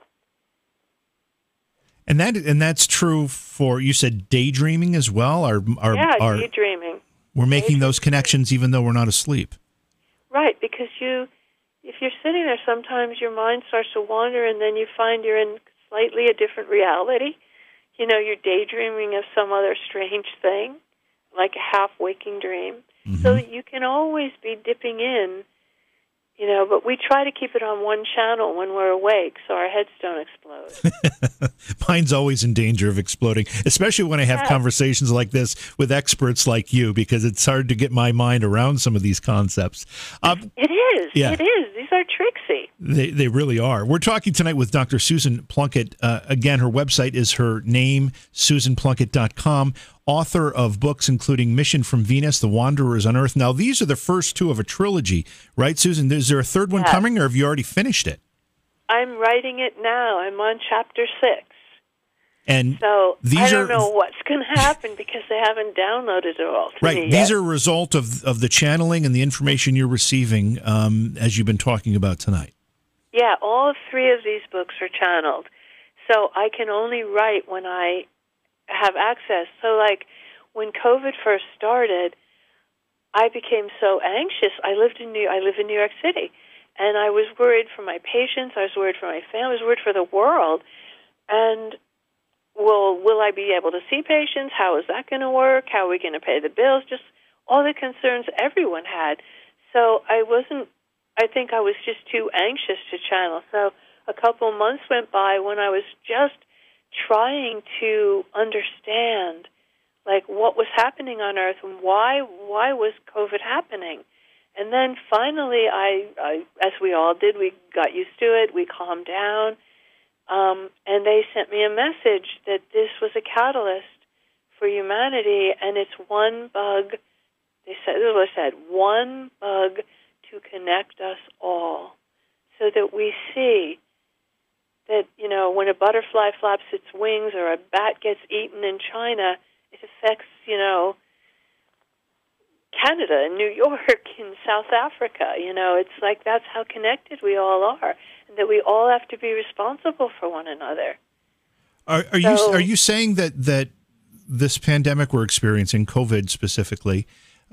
[SPEAKER 2] And that's true for, you said, daydreaming as well?
[SPEAKER 3] Daydreaming.
[SPEAKER 2] We're making those connections even though we're not asleep.
[SPEAKER 3] Right, because if you're sitting there, sometimes your mind starts to wander, and then you find you're in slightly a different reality. You know, you're daydreaming of some other strange thing, like a half-waking dream. Mm-hmm. So you can always be dipping in, you know, but we try to keep it on one channel when we're awake so our heads don't explode.
[SPEAKER 2] Mine's always in danger of exploding, especially when I have conversations like this with experts like you, because it's hard to get my mind around some of these concepts.
[SPEAKER 3] It is. Yeah. It is. These are tricksy.
[SPEAKER 2] They really are. We're talking tonight with Dr. Susan Plunkett. Again, her website is her name, SusanPlunkett.com. Author of books including Mission from Venus, The Wanderers on Earth. Now, these are the first two of a trilogy, right, Susan? Is there a third one coming, or have you already finished it? I'm
[SPEAKER 3] writing it now. I'm on chapter 6.
[SPEAKER 2] And
[SPEAKER 3] so I don't know what's going to happen because they haven't downloaded it all to me
[SPEAKER 2] these
[SPEAKER 3] yet.
[SPEAKER 2] are a result of the channeling and the information you're receiving as you've been talking about tonight.
[SPEAKER 3] Yeah, all 3 of these books are channeled. So I can only write when I have access. So like when COVID first started, I became so anxious. I live in New York City, and I was worried for my patients, I was worried for my family, I was worried for the world. And will I be able to see patients? How is that going to work? How are we going to pay the bills? Just all the concerns everyone had. So I think I was just too anxious to channel. So a couple months went by when I was just trying to understand, like, what was happening on Earth and why was COVID happening. And then finally, I as we all did, we got used to it, we calmed down, and they sent me a message that this was a catalyst for humanity, and it's one bug. This was said, one bug to connect us all, so that we see that, you know, when a butterfly flaps its wings or a bat gets eaten in China, it affects, you know, Canada and New York and South Africa. You know, it's like that's how connected we all are, and that we all have to be responsible for one another.
[SPEAKER 2] Are you saying that this pandemic we're experiencing, COVID specifically,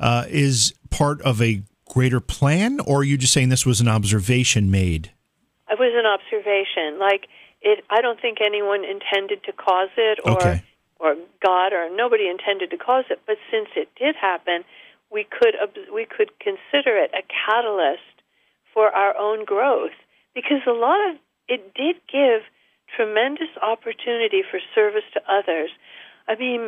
[SPEAKER 2] is part of a greater plan, or are you just saying this was an observation made?
[SPEAKER 3] It was an observation. Like, I don't think anyone intended to cause it, or God, or nobody intended to cause it. But since it did happen, we could consider it a catalyst for our own growth, because it did give tremendous opportunity for service to others. I mean,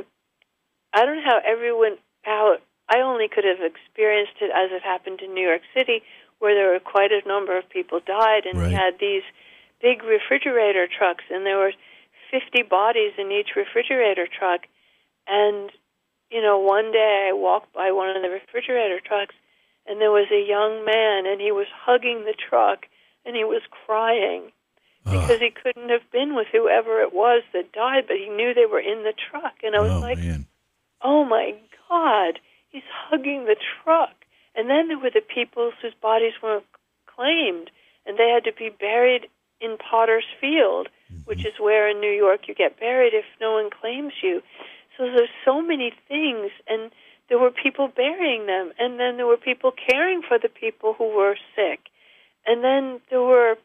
[SPEAKER 3] I don't know how I only could have experienced it as it happened in New York City, where there were quite a number of people died, and we had these big refrigerator trucks, and there were 50 bodies in each refrigerator truck. And, you know, one day I walked by one of the refrigerator trucks, and there was a young man, and he was hugging the truck, and he was crying because he couldn't have been with whoever it was that died, but he knew they were in the truck. And I was oh, my God, he's hugging the truck. And then there were the people whose bodies weren't claimed, and they had to be buried in Potter's Field, which is where in New York you get buried if no one claims you. So there's so many things, and there were people burying them, and then there were people caring for the people who were sick, and then there were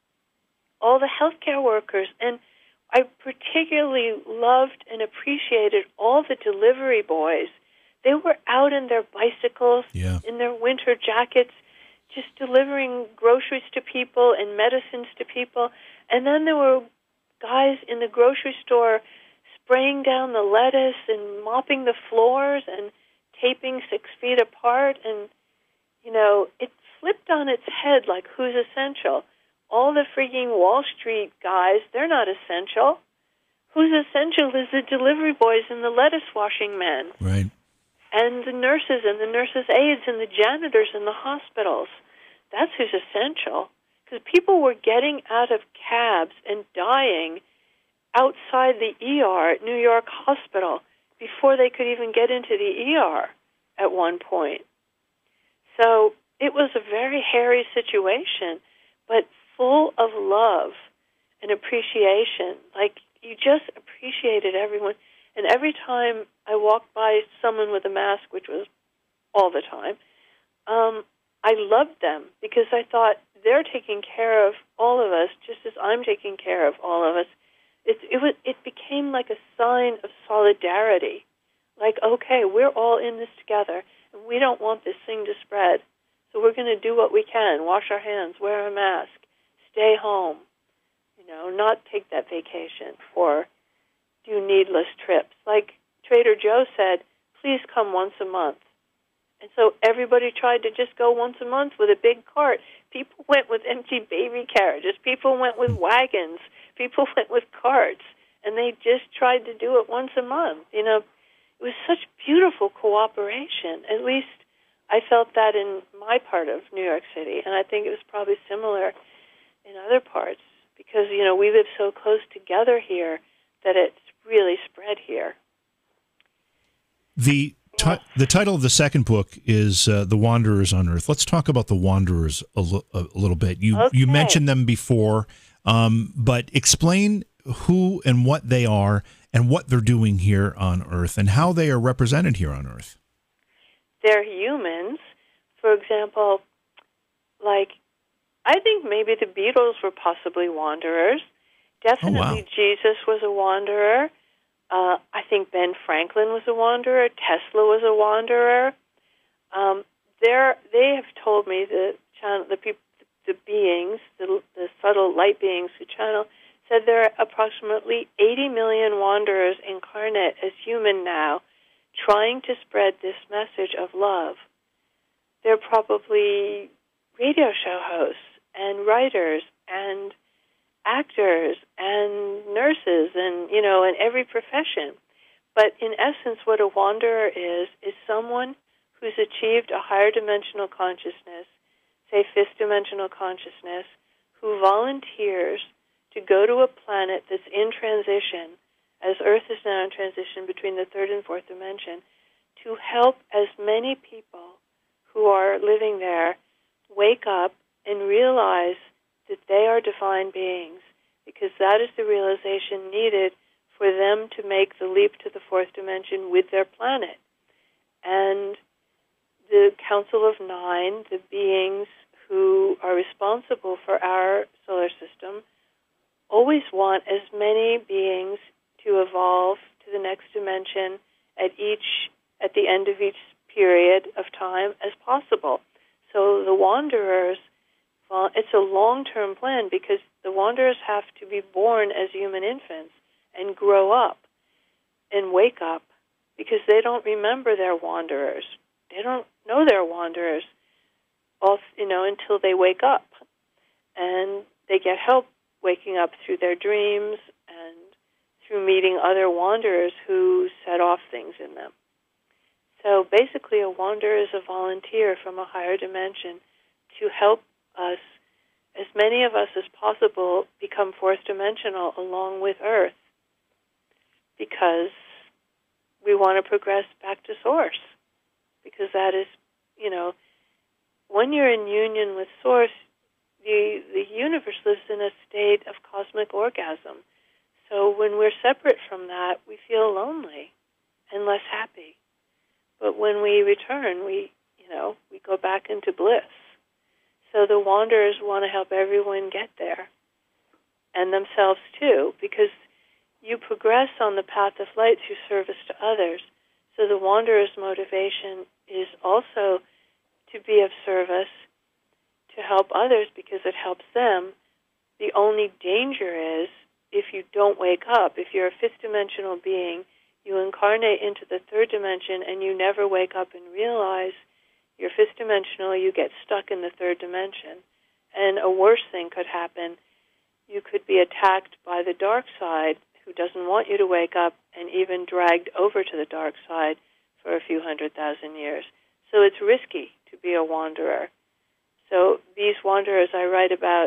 [SPEAKER 3] all the healthcare workers. And I particularly loved and appreciated all the delivery boys. They were out in their bicycles, in their winter jackets, just delivering groceries to people and medicines to people. And then there were guys in the grocery store spraying down the lettuce and mopping the floors and taping 6 feet apart. And, you know, it flipped on its head, like, who's essential? All the freaking Wall Street guys, they're not essential. Who's essential is the delivery boys and the lettuce washing men.
[SPEAKER 2] Right.
[SPEAKER 3] And the nurses and the nurses' aides and the janitors in the hospitals. That's who's essential. because people were getting out of cabs and dying outside the ER at New York Hospital before they could even get into the ER at one point. So it was a very hairy situation, but full of love and appreciation. Like, you just appreciated everyone. And every time I walked by someone with a mask, which was all the time, I loved them because I thought they're taking care of all of us just as I'm taking care of all of us. It became like a sign of solidarity. Like, okay, we're all in this together, and we don't want this thing to spread. So we're going to do what we can, wash our hands, wear a mask, stay home, not take that vacation or do needless trips. Like Trader Joe said, please come once a month. And so everybody tried to just go once a month with a big cart. People went with empty baby carriages. People went with wagons. People went with carts. And they just tried to do it once a month. It was such beautiful cooperation. At least I felt that in my part of New York City. And I think it was probably similar in other parts because, we live so close together here that it's really spread here.
[SPEAKER 2] The title of the second book is The Wanderers on Earth. Let's talk about the Wanderers a little bit. You mentioned them before, but explain who and what they are and what they're doing here on Earth and how they are represented here on Earth.
[SPEAKER 3] They're humans. For example, I think maybe the Beatles were possibly wanderers. Definitely
[SPEAKER 2] Oh, wow.
[SPEAKER 3] Jesus was a wanderer. I think Ben Franklin was a wanderer. Tesla was a wanderer. They have told me the beings, the subtle light beings who channel, said there are approximately 80 million wanderers incarnate as human now, trying to spread this message of love. They're probably radio show hosts and writers and actors and nurses and, in every profession. But in essence, what a wanderer is someone who's achieved a higher dimensional consciousness, say fifth dimensional consciousness, who volunteers to go to a planet that's in transition, as Earth is now in transition between the third and fourth dimension, to help as many people who are living there wake up and realize that they are divine beings, because that is the realization needed for them to make the leap to the fourth dimension with their planet. And the Council of Nine, the beings who are responsible for our solar system, always want as many beings to evolve to the next dimension at the end of each period of time as possible. So the wanderers, it's a long-term plan because the wanderers have to be born as human infants and grow up and wake up because they don't remember they're wanderers. They don't know they're wanderers, until they wake up. And they get help waking up through their dreams and through meeting other wanderers who set off things in them. So basically, a wanderer is a volunteer from a higher dimension to help us, as many of us as possible, become fourth dimensional along with Earth, because we want to progress back to Source, because that is, when you're in union with Source, the universe lives in a state of cosmic orgasm. So when we're separate from that, we feel lonely and less happy. But when we return, we go back into bliss. So the wanderers want to help everyone get there, and themselves too, because you progress on the path of light through service to others. So the wanderer's motivation is also to be of service, to help others because it helps them. The only danger is if you don't wake up. If you're a fifth dimensional being, you incarnate into the third dimension and you never wake up and realize you're fifth dimensional, you get stuck in the third dimension. And a worse thing could happen. You could be attacked by the dark side, who doesn't want you to wake up, and even dragged over to the dark side for a few 100,000 years. So it's risky to be a wanderer. So these wanderers I write about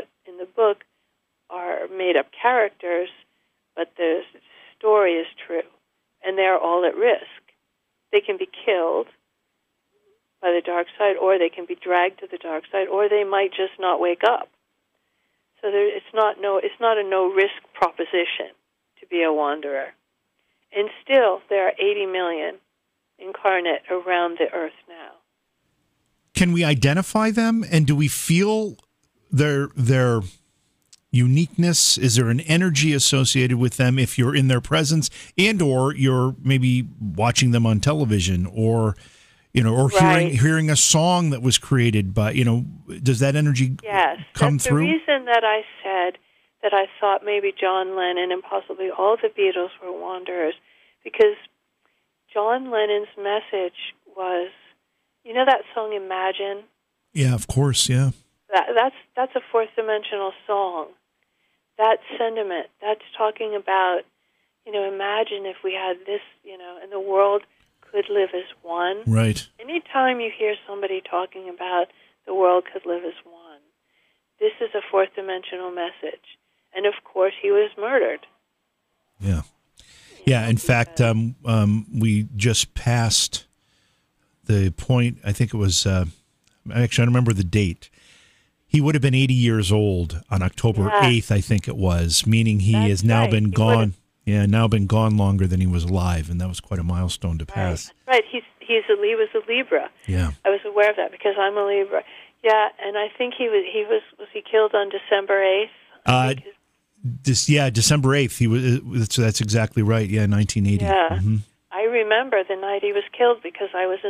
[SPEAKER 3] the book are made-up characters, but the story is true, and they're all at risk. They can be killed by the dark side, or they can be dragged to the dark side, or they might just not wake up. So it's not a no-risk proposition to be a wanderer. And still, there are 80 million incarnate around the earth now.
[SPEAKER 2] Can we identify them, and do we feel their uniqueness? Is there an energy associated with them if you're in their presence, and or you're maybe watching them on television, or hearing a song that was created by, does that energy come through?
[SPEAKER 3] Yes, the reason that I said that I thought maybe John Lennon and possibly all the Beatles were wanderers, because John Lennon's message was, that song Imagine?
[SPEAKER 2] Yeah, of course, yeah.
[SPEAKER 3] That's a fourth dimensional song. That sentiment, that's talking about, imagine if we had this, and the world could live as one.
[SPEAKER 2] Right.
[SPEAKER 3] Anytime you hear somebody talking about the world could live as one, this is a fourth dimensional message. And of course, he was murdered.
[SPEAKER 2] Yeah. Yeah, in fact, we just passed the point, I think it was, actually, I don't remember the date. He would have been 80 years old on October 8th, I think it was, meaning he has now been gone. Yeah, now been gone longer than he was alive, and that was quite a milestone to pass.
[SPEAKER 3] Right. He was a Libra.
[SPEAKER 2] Yeah.
[SPEAKER 3] I was aware of that because I'm a Libra. Yeah, and I think was he killed on December 8th?
[SPEAKER 2] December 8th. He was. That's exactly right. Yeah, 1980.
[SPEAKER 3] Yeah.
[SPEAKER 2] Mm-hmm.
[SPEAKER 3] I remember the night he was killed because I was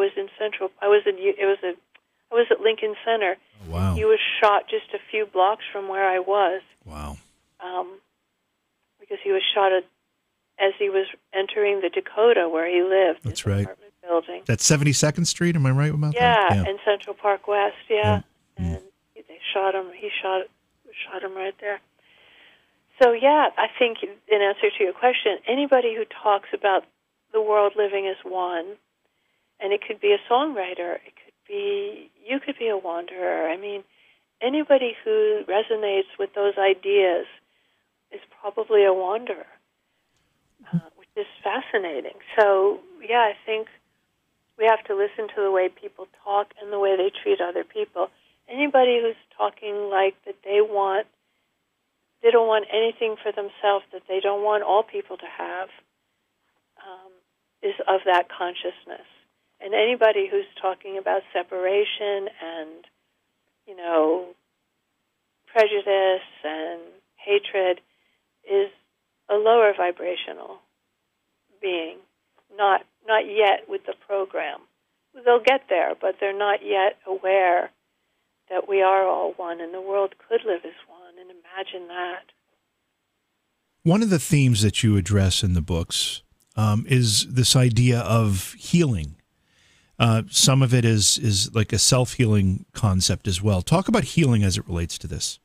[SPEAKER 3] at Lincoln Center.
[SPEAKER 2] Oh, wow.
[SPEAKER 3] He was shot just a few blocks from where I was.
[SPEAKER 2] Wow.
[SPEAKER 3] Because he was shot as he was entering the Dakota where he lived.
[SPEAKER 2] That's right.
[SPEAKER 3] Apartment building.
[SPEAKER 2] That's 72nd Street. Am I right about that?
[SPEAKER 3] Yeah, in Central Park West. Yeah, and they shot him. He shot him right there. So yeah, I think in answer to your question, anybody who talks about the world living as one, and it could be a songwriter, you could be a wanderer. I mean, anybody who resonates with those ideas is probably a wanderer, which is fascinating. So, yeah, I think we have to listen to the way people talk and the way they treat other people. Anybody who's talking like that they don't want anything for themselves, that they don't want all people to have, is of that consciousness. And anybody who's talking about separation and, prejudice and hatred is a lower vibrational being, not yet with the program. They'll get there, but they're not yet aware that we are all one and the world could live as one, and imagine that.
[SPEAKER 2] One of the themes that you address in the books is this idea of healing. Some of it is like a self-healing concept as well. Talk about healing as it relates to this.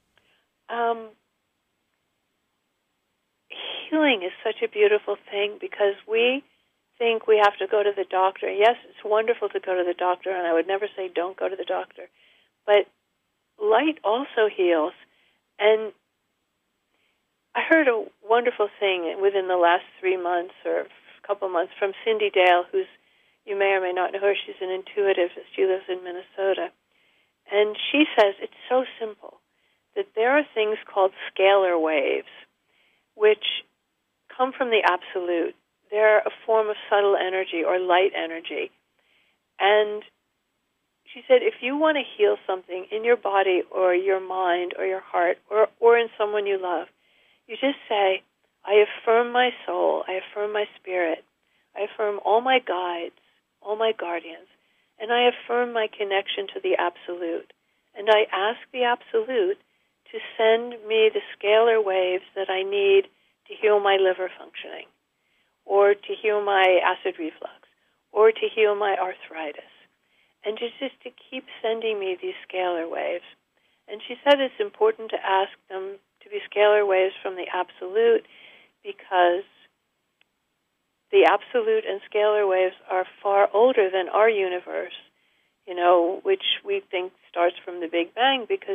[SPEAKER 3] Healing is such a beautiful thing because we think we have to go to the doctor. Yes, it's wonderful to go to the doctor, and I would never say don't go to the doctor. But light also heals. And I heard a wonderful thing within the last 3 months or a couple months from Cindy Dale, who's, you may or may not know her, she's an intuitive. She lives in Minnesota. And she says it's so simple that there are things called scalar waves, which come from the absolute. They're a form of subtle energy or light energy. And she said if you want to heal something in your body or your mind or your heart or in someone you love, you just say, I affirm my soul, I affirm my spirit, I affirm all my guides, all my guardians, and I affirm my connection to the absolute. And I ask the absolute to send me the scalar waves that I need to heal my liver functioning, or to heal my acid reflux, or to heal my arthritis, and just to keep sending me these scalar waves. And she said it's important to ask them to be scalar waves from the absolute because the absolute and scalar waves are far older than our universe, which we think starts from the Big Bang because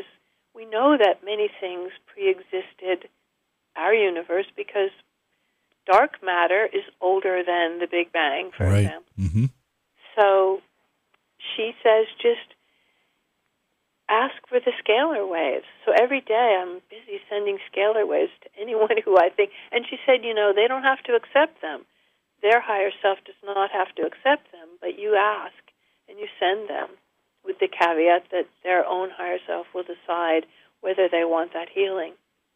[SPEAKER 3] we know that many things pre-existed our universe because dark matter is older than the Big Bang, for example.
[SPEAKER 2] Mm-hmm.
[SPEAKER 3] So she says just ask for the scalar waves. So every day I'm busy sending scalar waves to anyone who I think, and she said, they don't have to accept them. Their higher self does not have to accept them, but you ask and you send them with the caveat that their own higher self will decide whether they want that healing.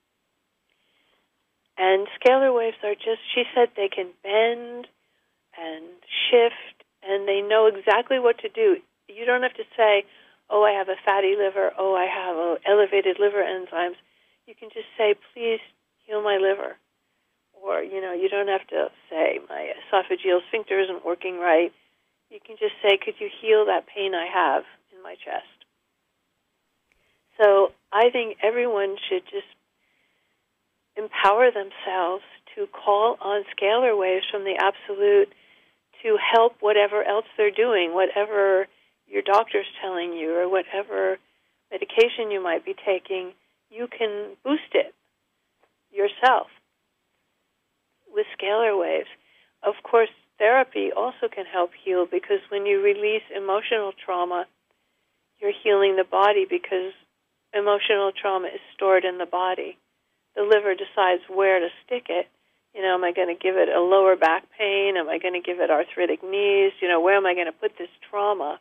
[SPEAKER 3] And scalar waves are just, she said, they can bend and shift, and they know exactly what to do. You don't have to say, oh, I have a fatty liver, oh, I have elevated liver enzymes. You can just say, please heal my liver. Or, you don't have to say, my esophageal sphincter isn't working right. You can just say, could you heal that pain I have in my chest? So I think everyone should just empower themselves to call on scalar waves from the Absolute to help whatever else they're doing, whatever your doctor's telling you or whatever medication you might be taking, you can boost it yourself with scalar waves. Of course, therapy also can help heal because when you release emotional trauma, you're healing the body because emotional trauma is stored in the body. The liver decides where to stick it. Am I going to give it a lower back pain? Am I going to give it arthritic knees? Where am I going to put this trauma?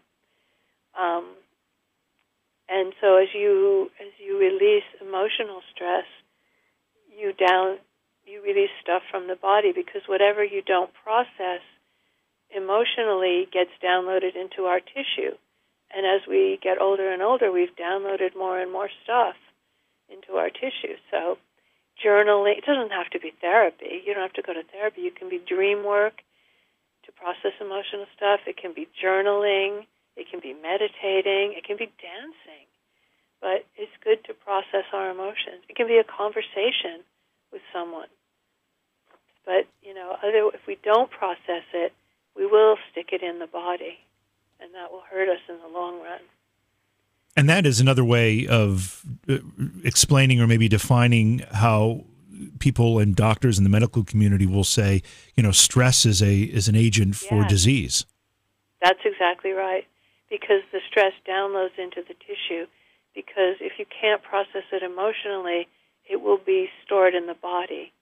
[SPEAKER 3] And so as you release emotional stress, you release stuff from the body because whatever you don't process emotionally gets downloaded into our tissue. And as we get older and older, we've downloaded more and more stuff into our tissue. So journaling, it doesn't have to be therapy. You don't have to go to therapy. You can be dream work to process emotional stuff. It can be journaling. It can be meditating. It can be dancing. But it's good to process our emotions. It can be a conversation with someone. But, if we don't process it, we will stick it in the body, and that will hurt us in the long run.
[SPEAKER 2] And that is another way of explaining or maybe defining how people and doctors in the medical community will say, stress is an agent for disease.
[SPEAKER 3] That's exactly right, because the stress downloads into the tissue, because if you can't process it emotionally, it will be stored in the body.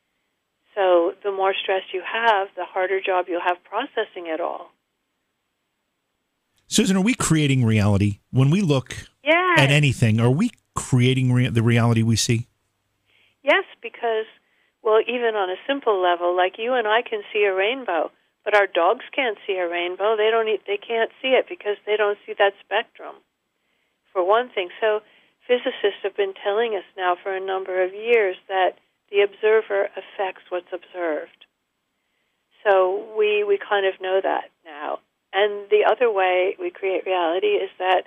[SPEAKER 3] So the more stress you have, the harder job you'll have processing it all.
[SPEAKER 2] Susan, are we creating reality? When we look at anything, are we creating the reality we see?
[SPEAKER 3] Yes, because, even on a simple level, like you and I can see a rainbow, but our dogs can't see a rainbow. They can't see it because they don't see that spectrum, for one thing. So physicists have been telling us now for a number of years that the observer affects what's observed. So we kind of know that now. And the other way we create reality is that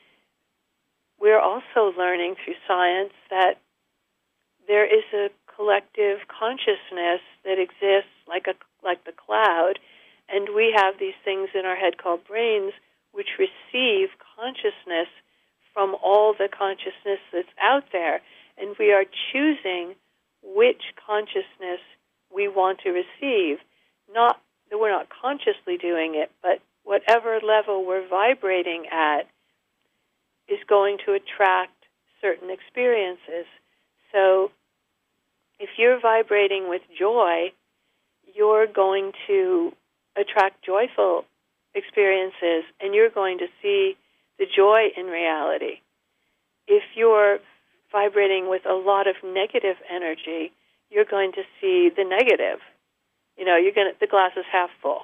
[SPEAKER 3] we're also learning through science that there is a collective consciousness that exists like the cloud, and we have these things in our head called brains which receive consciousness from all the consciousness that's out there, and we are choosing which consciousness we want to receive. We're not consciously doing it, but whatever level we're vibrating at is going to attract certain experiences. So if you're vibrating with joy, you're going to attract joyful experiences, and you're going to see the joy in reality. If you're vibrating with a lot of negative energy, you're going to see the negative. The glass is half full.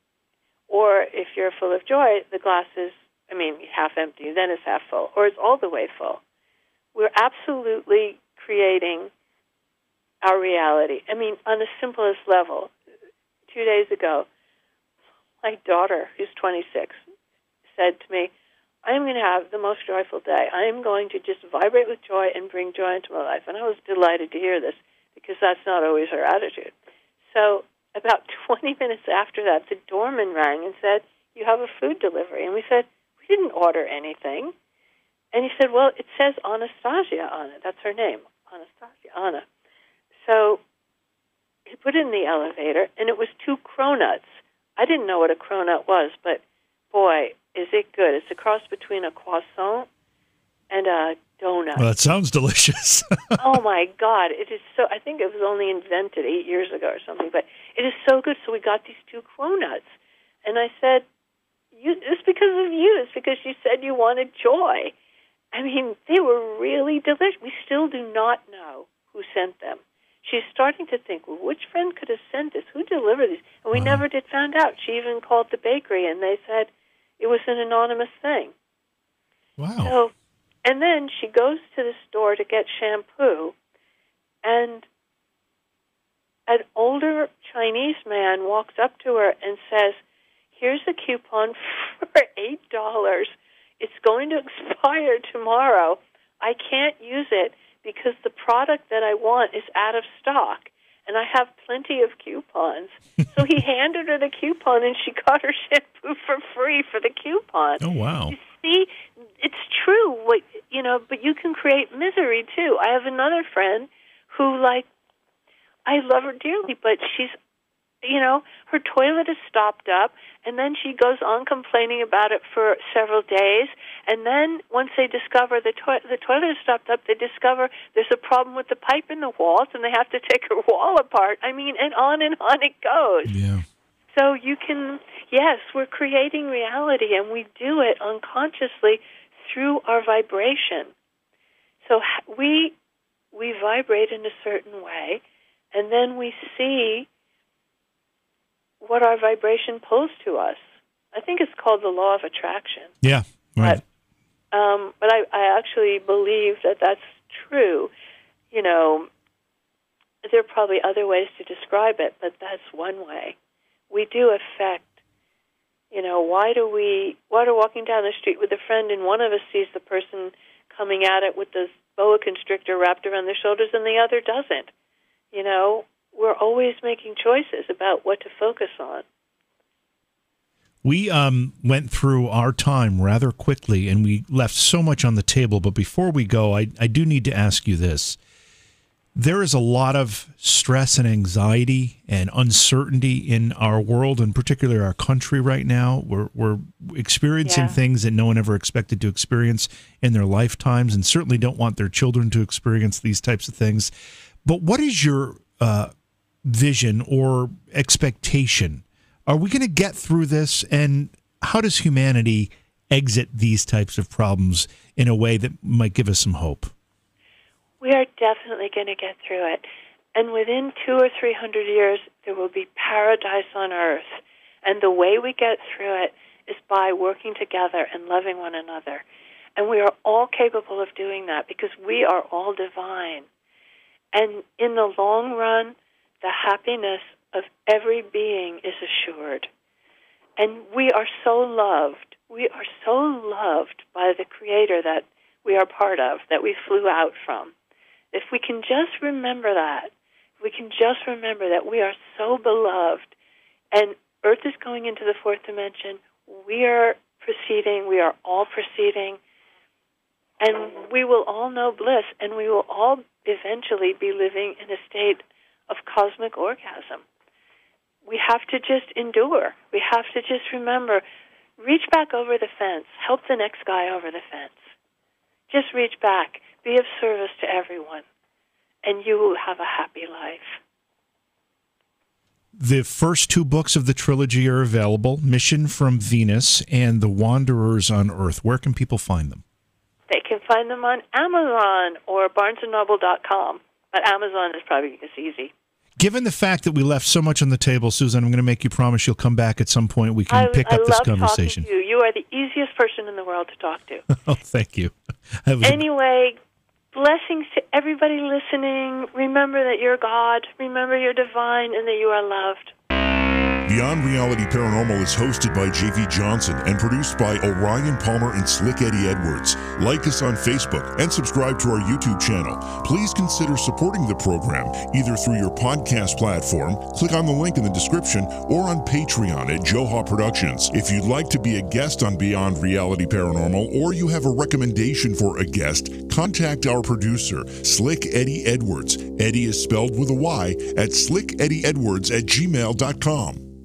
[SPEAKER 3] Or if you're full of joy, the glass is, half empty, then it's half full, or it's all the way full. We're absolutely creating our reality. On the simplest level, 2 days ago, my daughter, who's 26, said to me, I am going to have the most joyful day. I am going to just vibrate with joy and bring joy into my life. And I was delighted to hear this because that's not always her attitude. So about 20 minutes after that, the doorman rang and said, you have a food delivery. And we said, we didn't order anything. And he said, well, it says Anastasia on it. That's her name, Anastasia, Anna. So he put it in the elevator, and it was 2 cronuts. I didn't know what a cronut was, but, boy, is it good. It's a cross between a croissant and a donut.
[SPEAKER 2] Well, that sounds delicious.
[SPEAKER 3] Oh, my God. It is so, I think it was only invented 8 years ago or something, but it is so good. So we got these 2 cronuts. And I said, it's because of you. It's because you said you wanted joy. I mean, they were really delicious. We still do not know who sent them. She's starting to think, well, which friend could have sent this? Who delivered these? And we never did find out. She even called the bakery, and they said it was an anonymous thing.
[SPEAKER 2] Wow.
[SPEAKER 3] So, and then she goes to the store to get shampoo, and an older Chinese man walks up to her and says, here's a coupon for $8. It's going to expire tomorrow. I can't use it because the product that I want is out of stock, and I have plenty of coupons. So he handed her the coupon, and she got her shampoo for free for the coupon.
[SPEAKER 2] Oh, wow.
[SPEAKER 3] You see, it's true, but you can create misery, too. I have another friend who, I love her dearly, but she's, her toilet is stopped up, and then she goes on complaining about it for several days, and then once they discover the toilet is stopped up, they discover there's a problem with the pipe in the walls, and they have to take her wall apart. I mean, and on it goes.
[SPEAKER 2] Yeah.
[SPEAKER 3] So yes, we're creating reality, and we do it unconsciously through our vibration. So we vibrate in a certain way, and then we see what our vibration pulls to us. I think it's called the law of attraction.
[SPEAKER 2] Yeah, right.
[SPEAKER 3] But I actually believe that that's true. There are probably other ways to describe it, but that's one way. We do affect, why do we're walking down the street with a friend and one of us sees the person coming at it with the boa constrictor wrapped around their shoulders and the other doesn't? We're always making choices about what to focus on.
[SPEAKER 2] We went through our time rather quickly, and we left so much on the table. But before we go, I do need to ask you this. There is a lot of stress and anxiety and uncertainty in our world, and particularly our country right now. We're experiencing things that no one ever expected to experience in their lifetimes, and certainly don't want their children to experience these types of things. But what is your vision or expectation? Are we going to get through this, and how does humanity exit these types of problems in a way that might give us some hope?
[SPEAKER 3] We are definitely going to get through it, and within 200 or 300 years there will be paradise on earth, and the way we get through it is by working together and loving one another, and we are all capable of doing that because we are all divine. And in the long run, the happiness of every being is assured. And we are so loved. We are so loved by the Creator that we are part of, that we flew out from. If we can just remember that, if we can just remember that we are so beloved, and Earth is going into the 4th dimension, we are proceeding, we are all proceeding, and we will all know bliss, and we will all eventually be living in a state of cosmic orgasm. We have to just endure. We have to just remember, reach back over the fence. Help the next guy over the fence. Just reach back. Be of service to everyone, and you will have a happy life.
[SPEAKER 2] The first 2 books of the trilogy are available, Mission from Venus and The Wanderers on Earth. Where can people find them?
[SPEAKER 3] They can find them on Amazon or BarnesandNoble.com. But Amazon is probably as easy.
[SPEAKER 2] Given the fact that we left so much on the table, Susan, I'm going to make you promise you'll come back at some point. We can pick up this conversation.
[SPEAKER 3] I love talking to you. You are the easiest person in the world to talk to.
[SPEAKER 2] Oh, thank you.
[SPEAKER 3] Anyway, blessings to everybody listening. Remember that you're God. Remember you're divine and that you are loved.
[SPEAKER 1] Beyond Reality Paranormal is hosted by J.V. Johnson and produced by Orion Palmer and Slick Eddie Edwards. Like us on Facebook and subscribe to our YouTube channel. Please consider supporting the program either through your podcast platform, click on the link in the description, or on Patreon at Joha Productions. If you'd like to be a guest on Beyond Reality Paranormal, or you have a recommendation for a guest, contact our producer, Slick Eddie Edwards. Eddie is spelled with a Y at slickeddieedwards@gmail.com.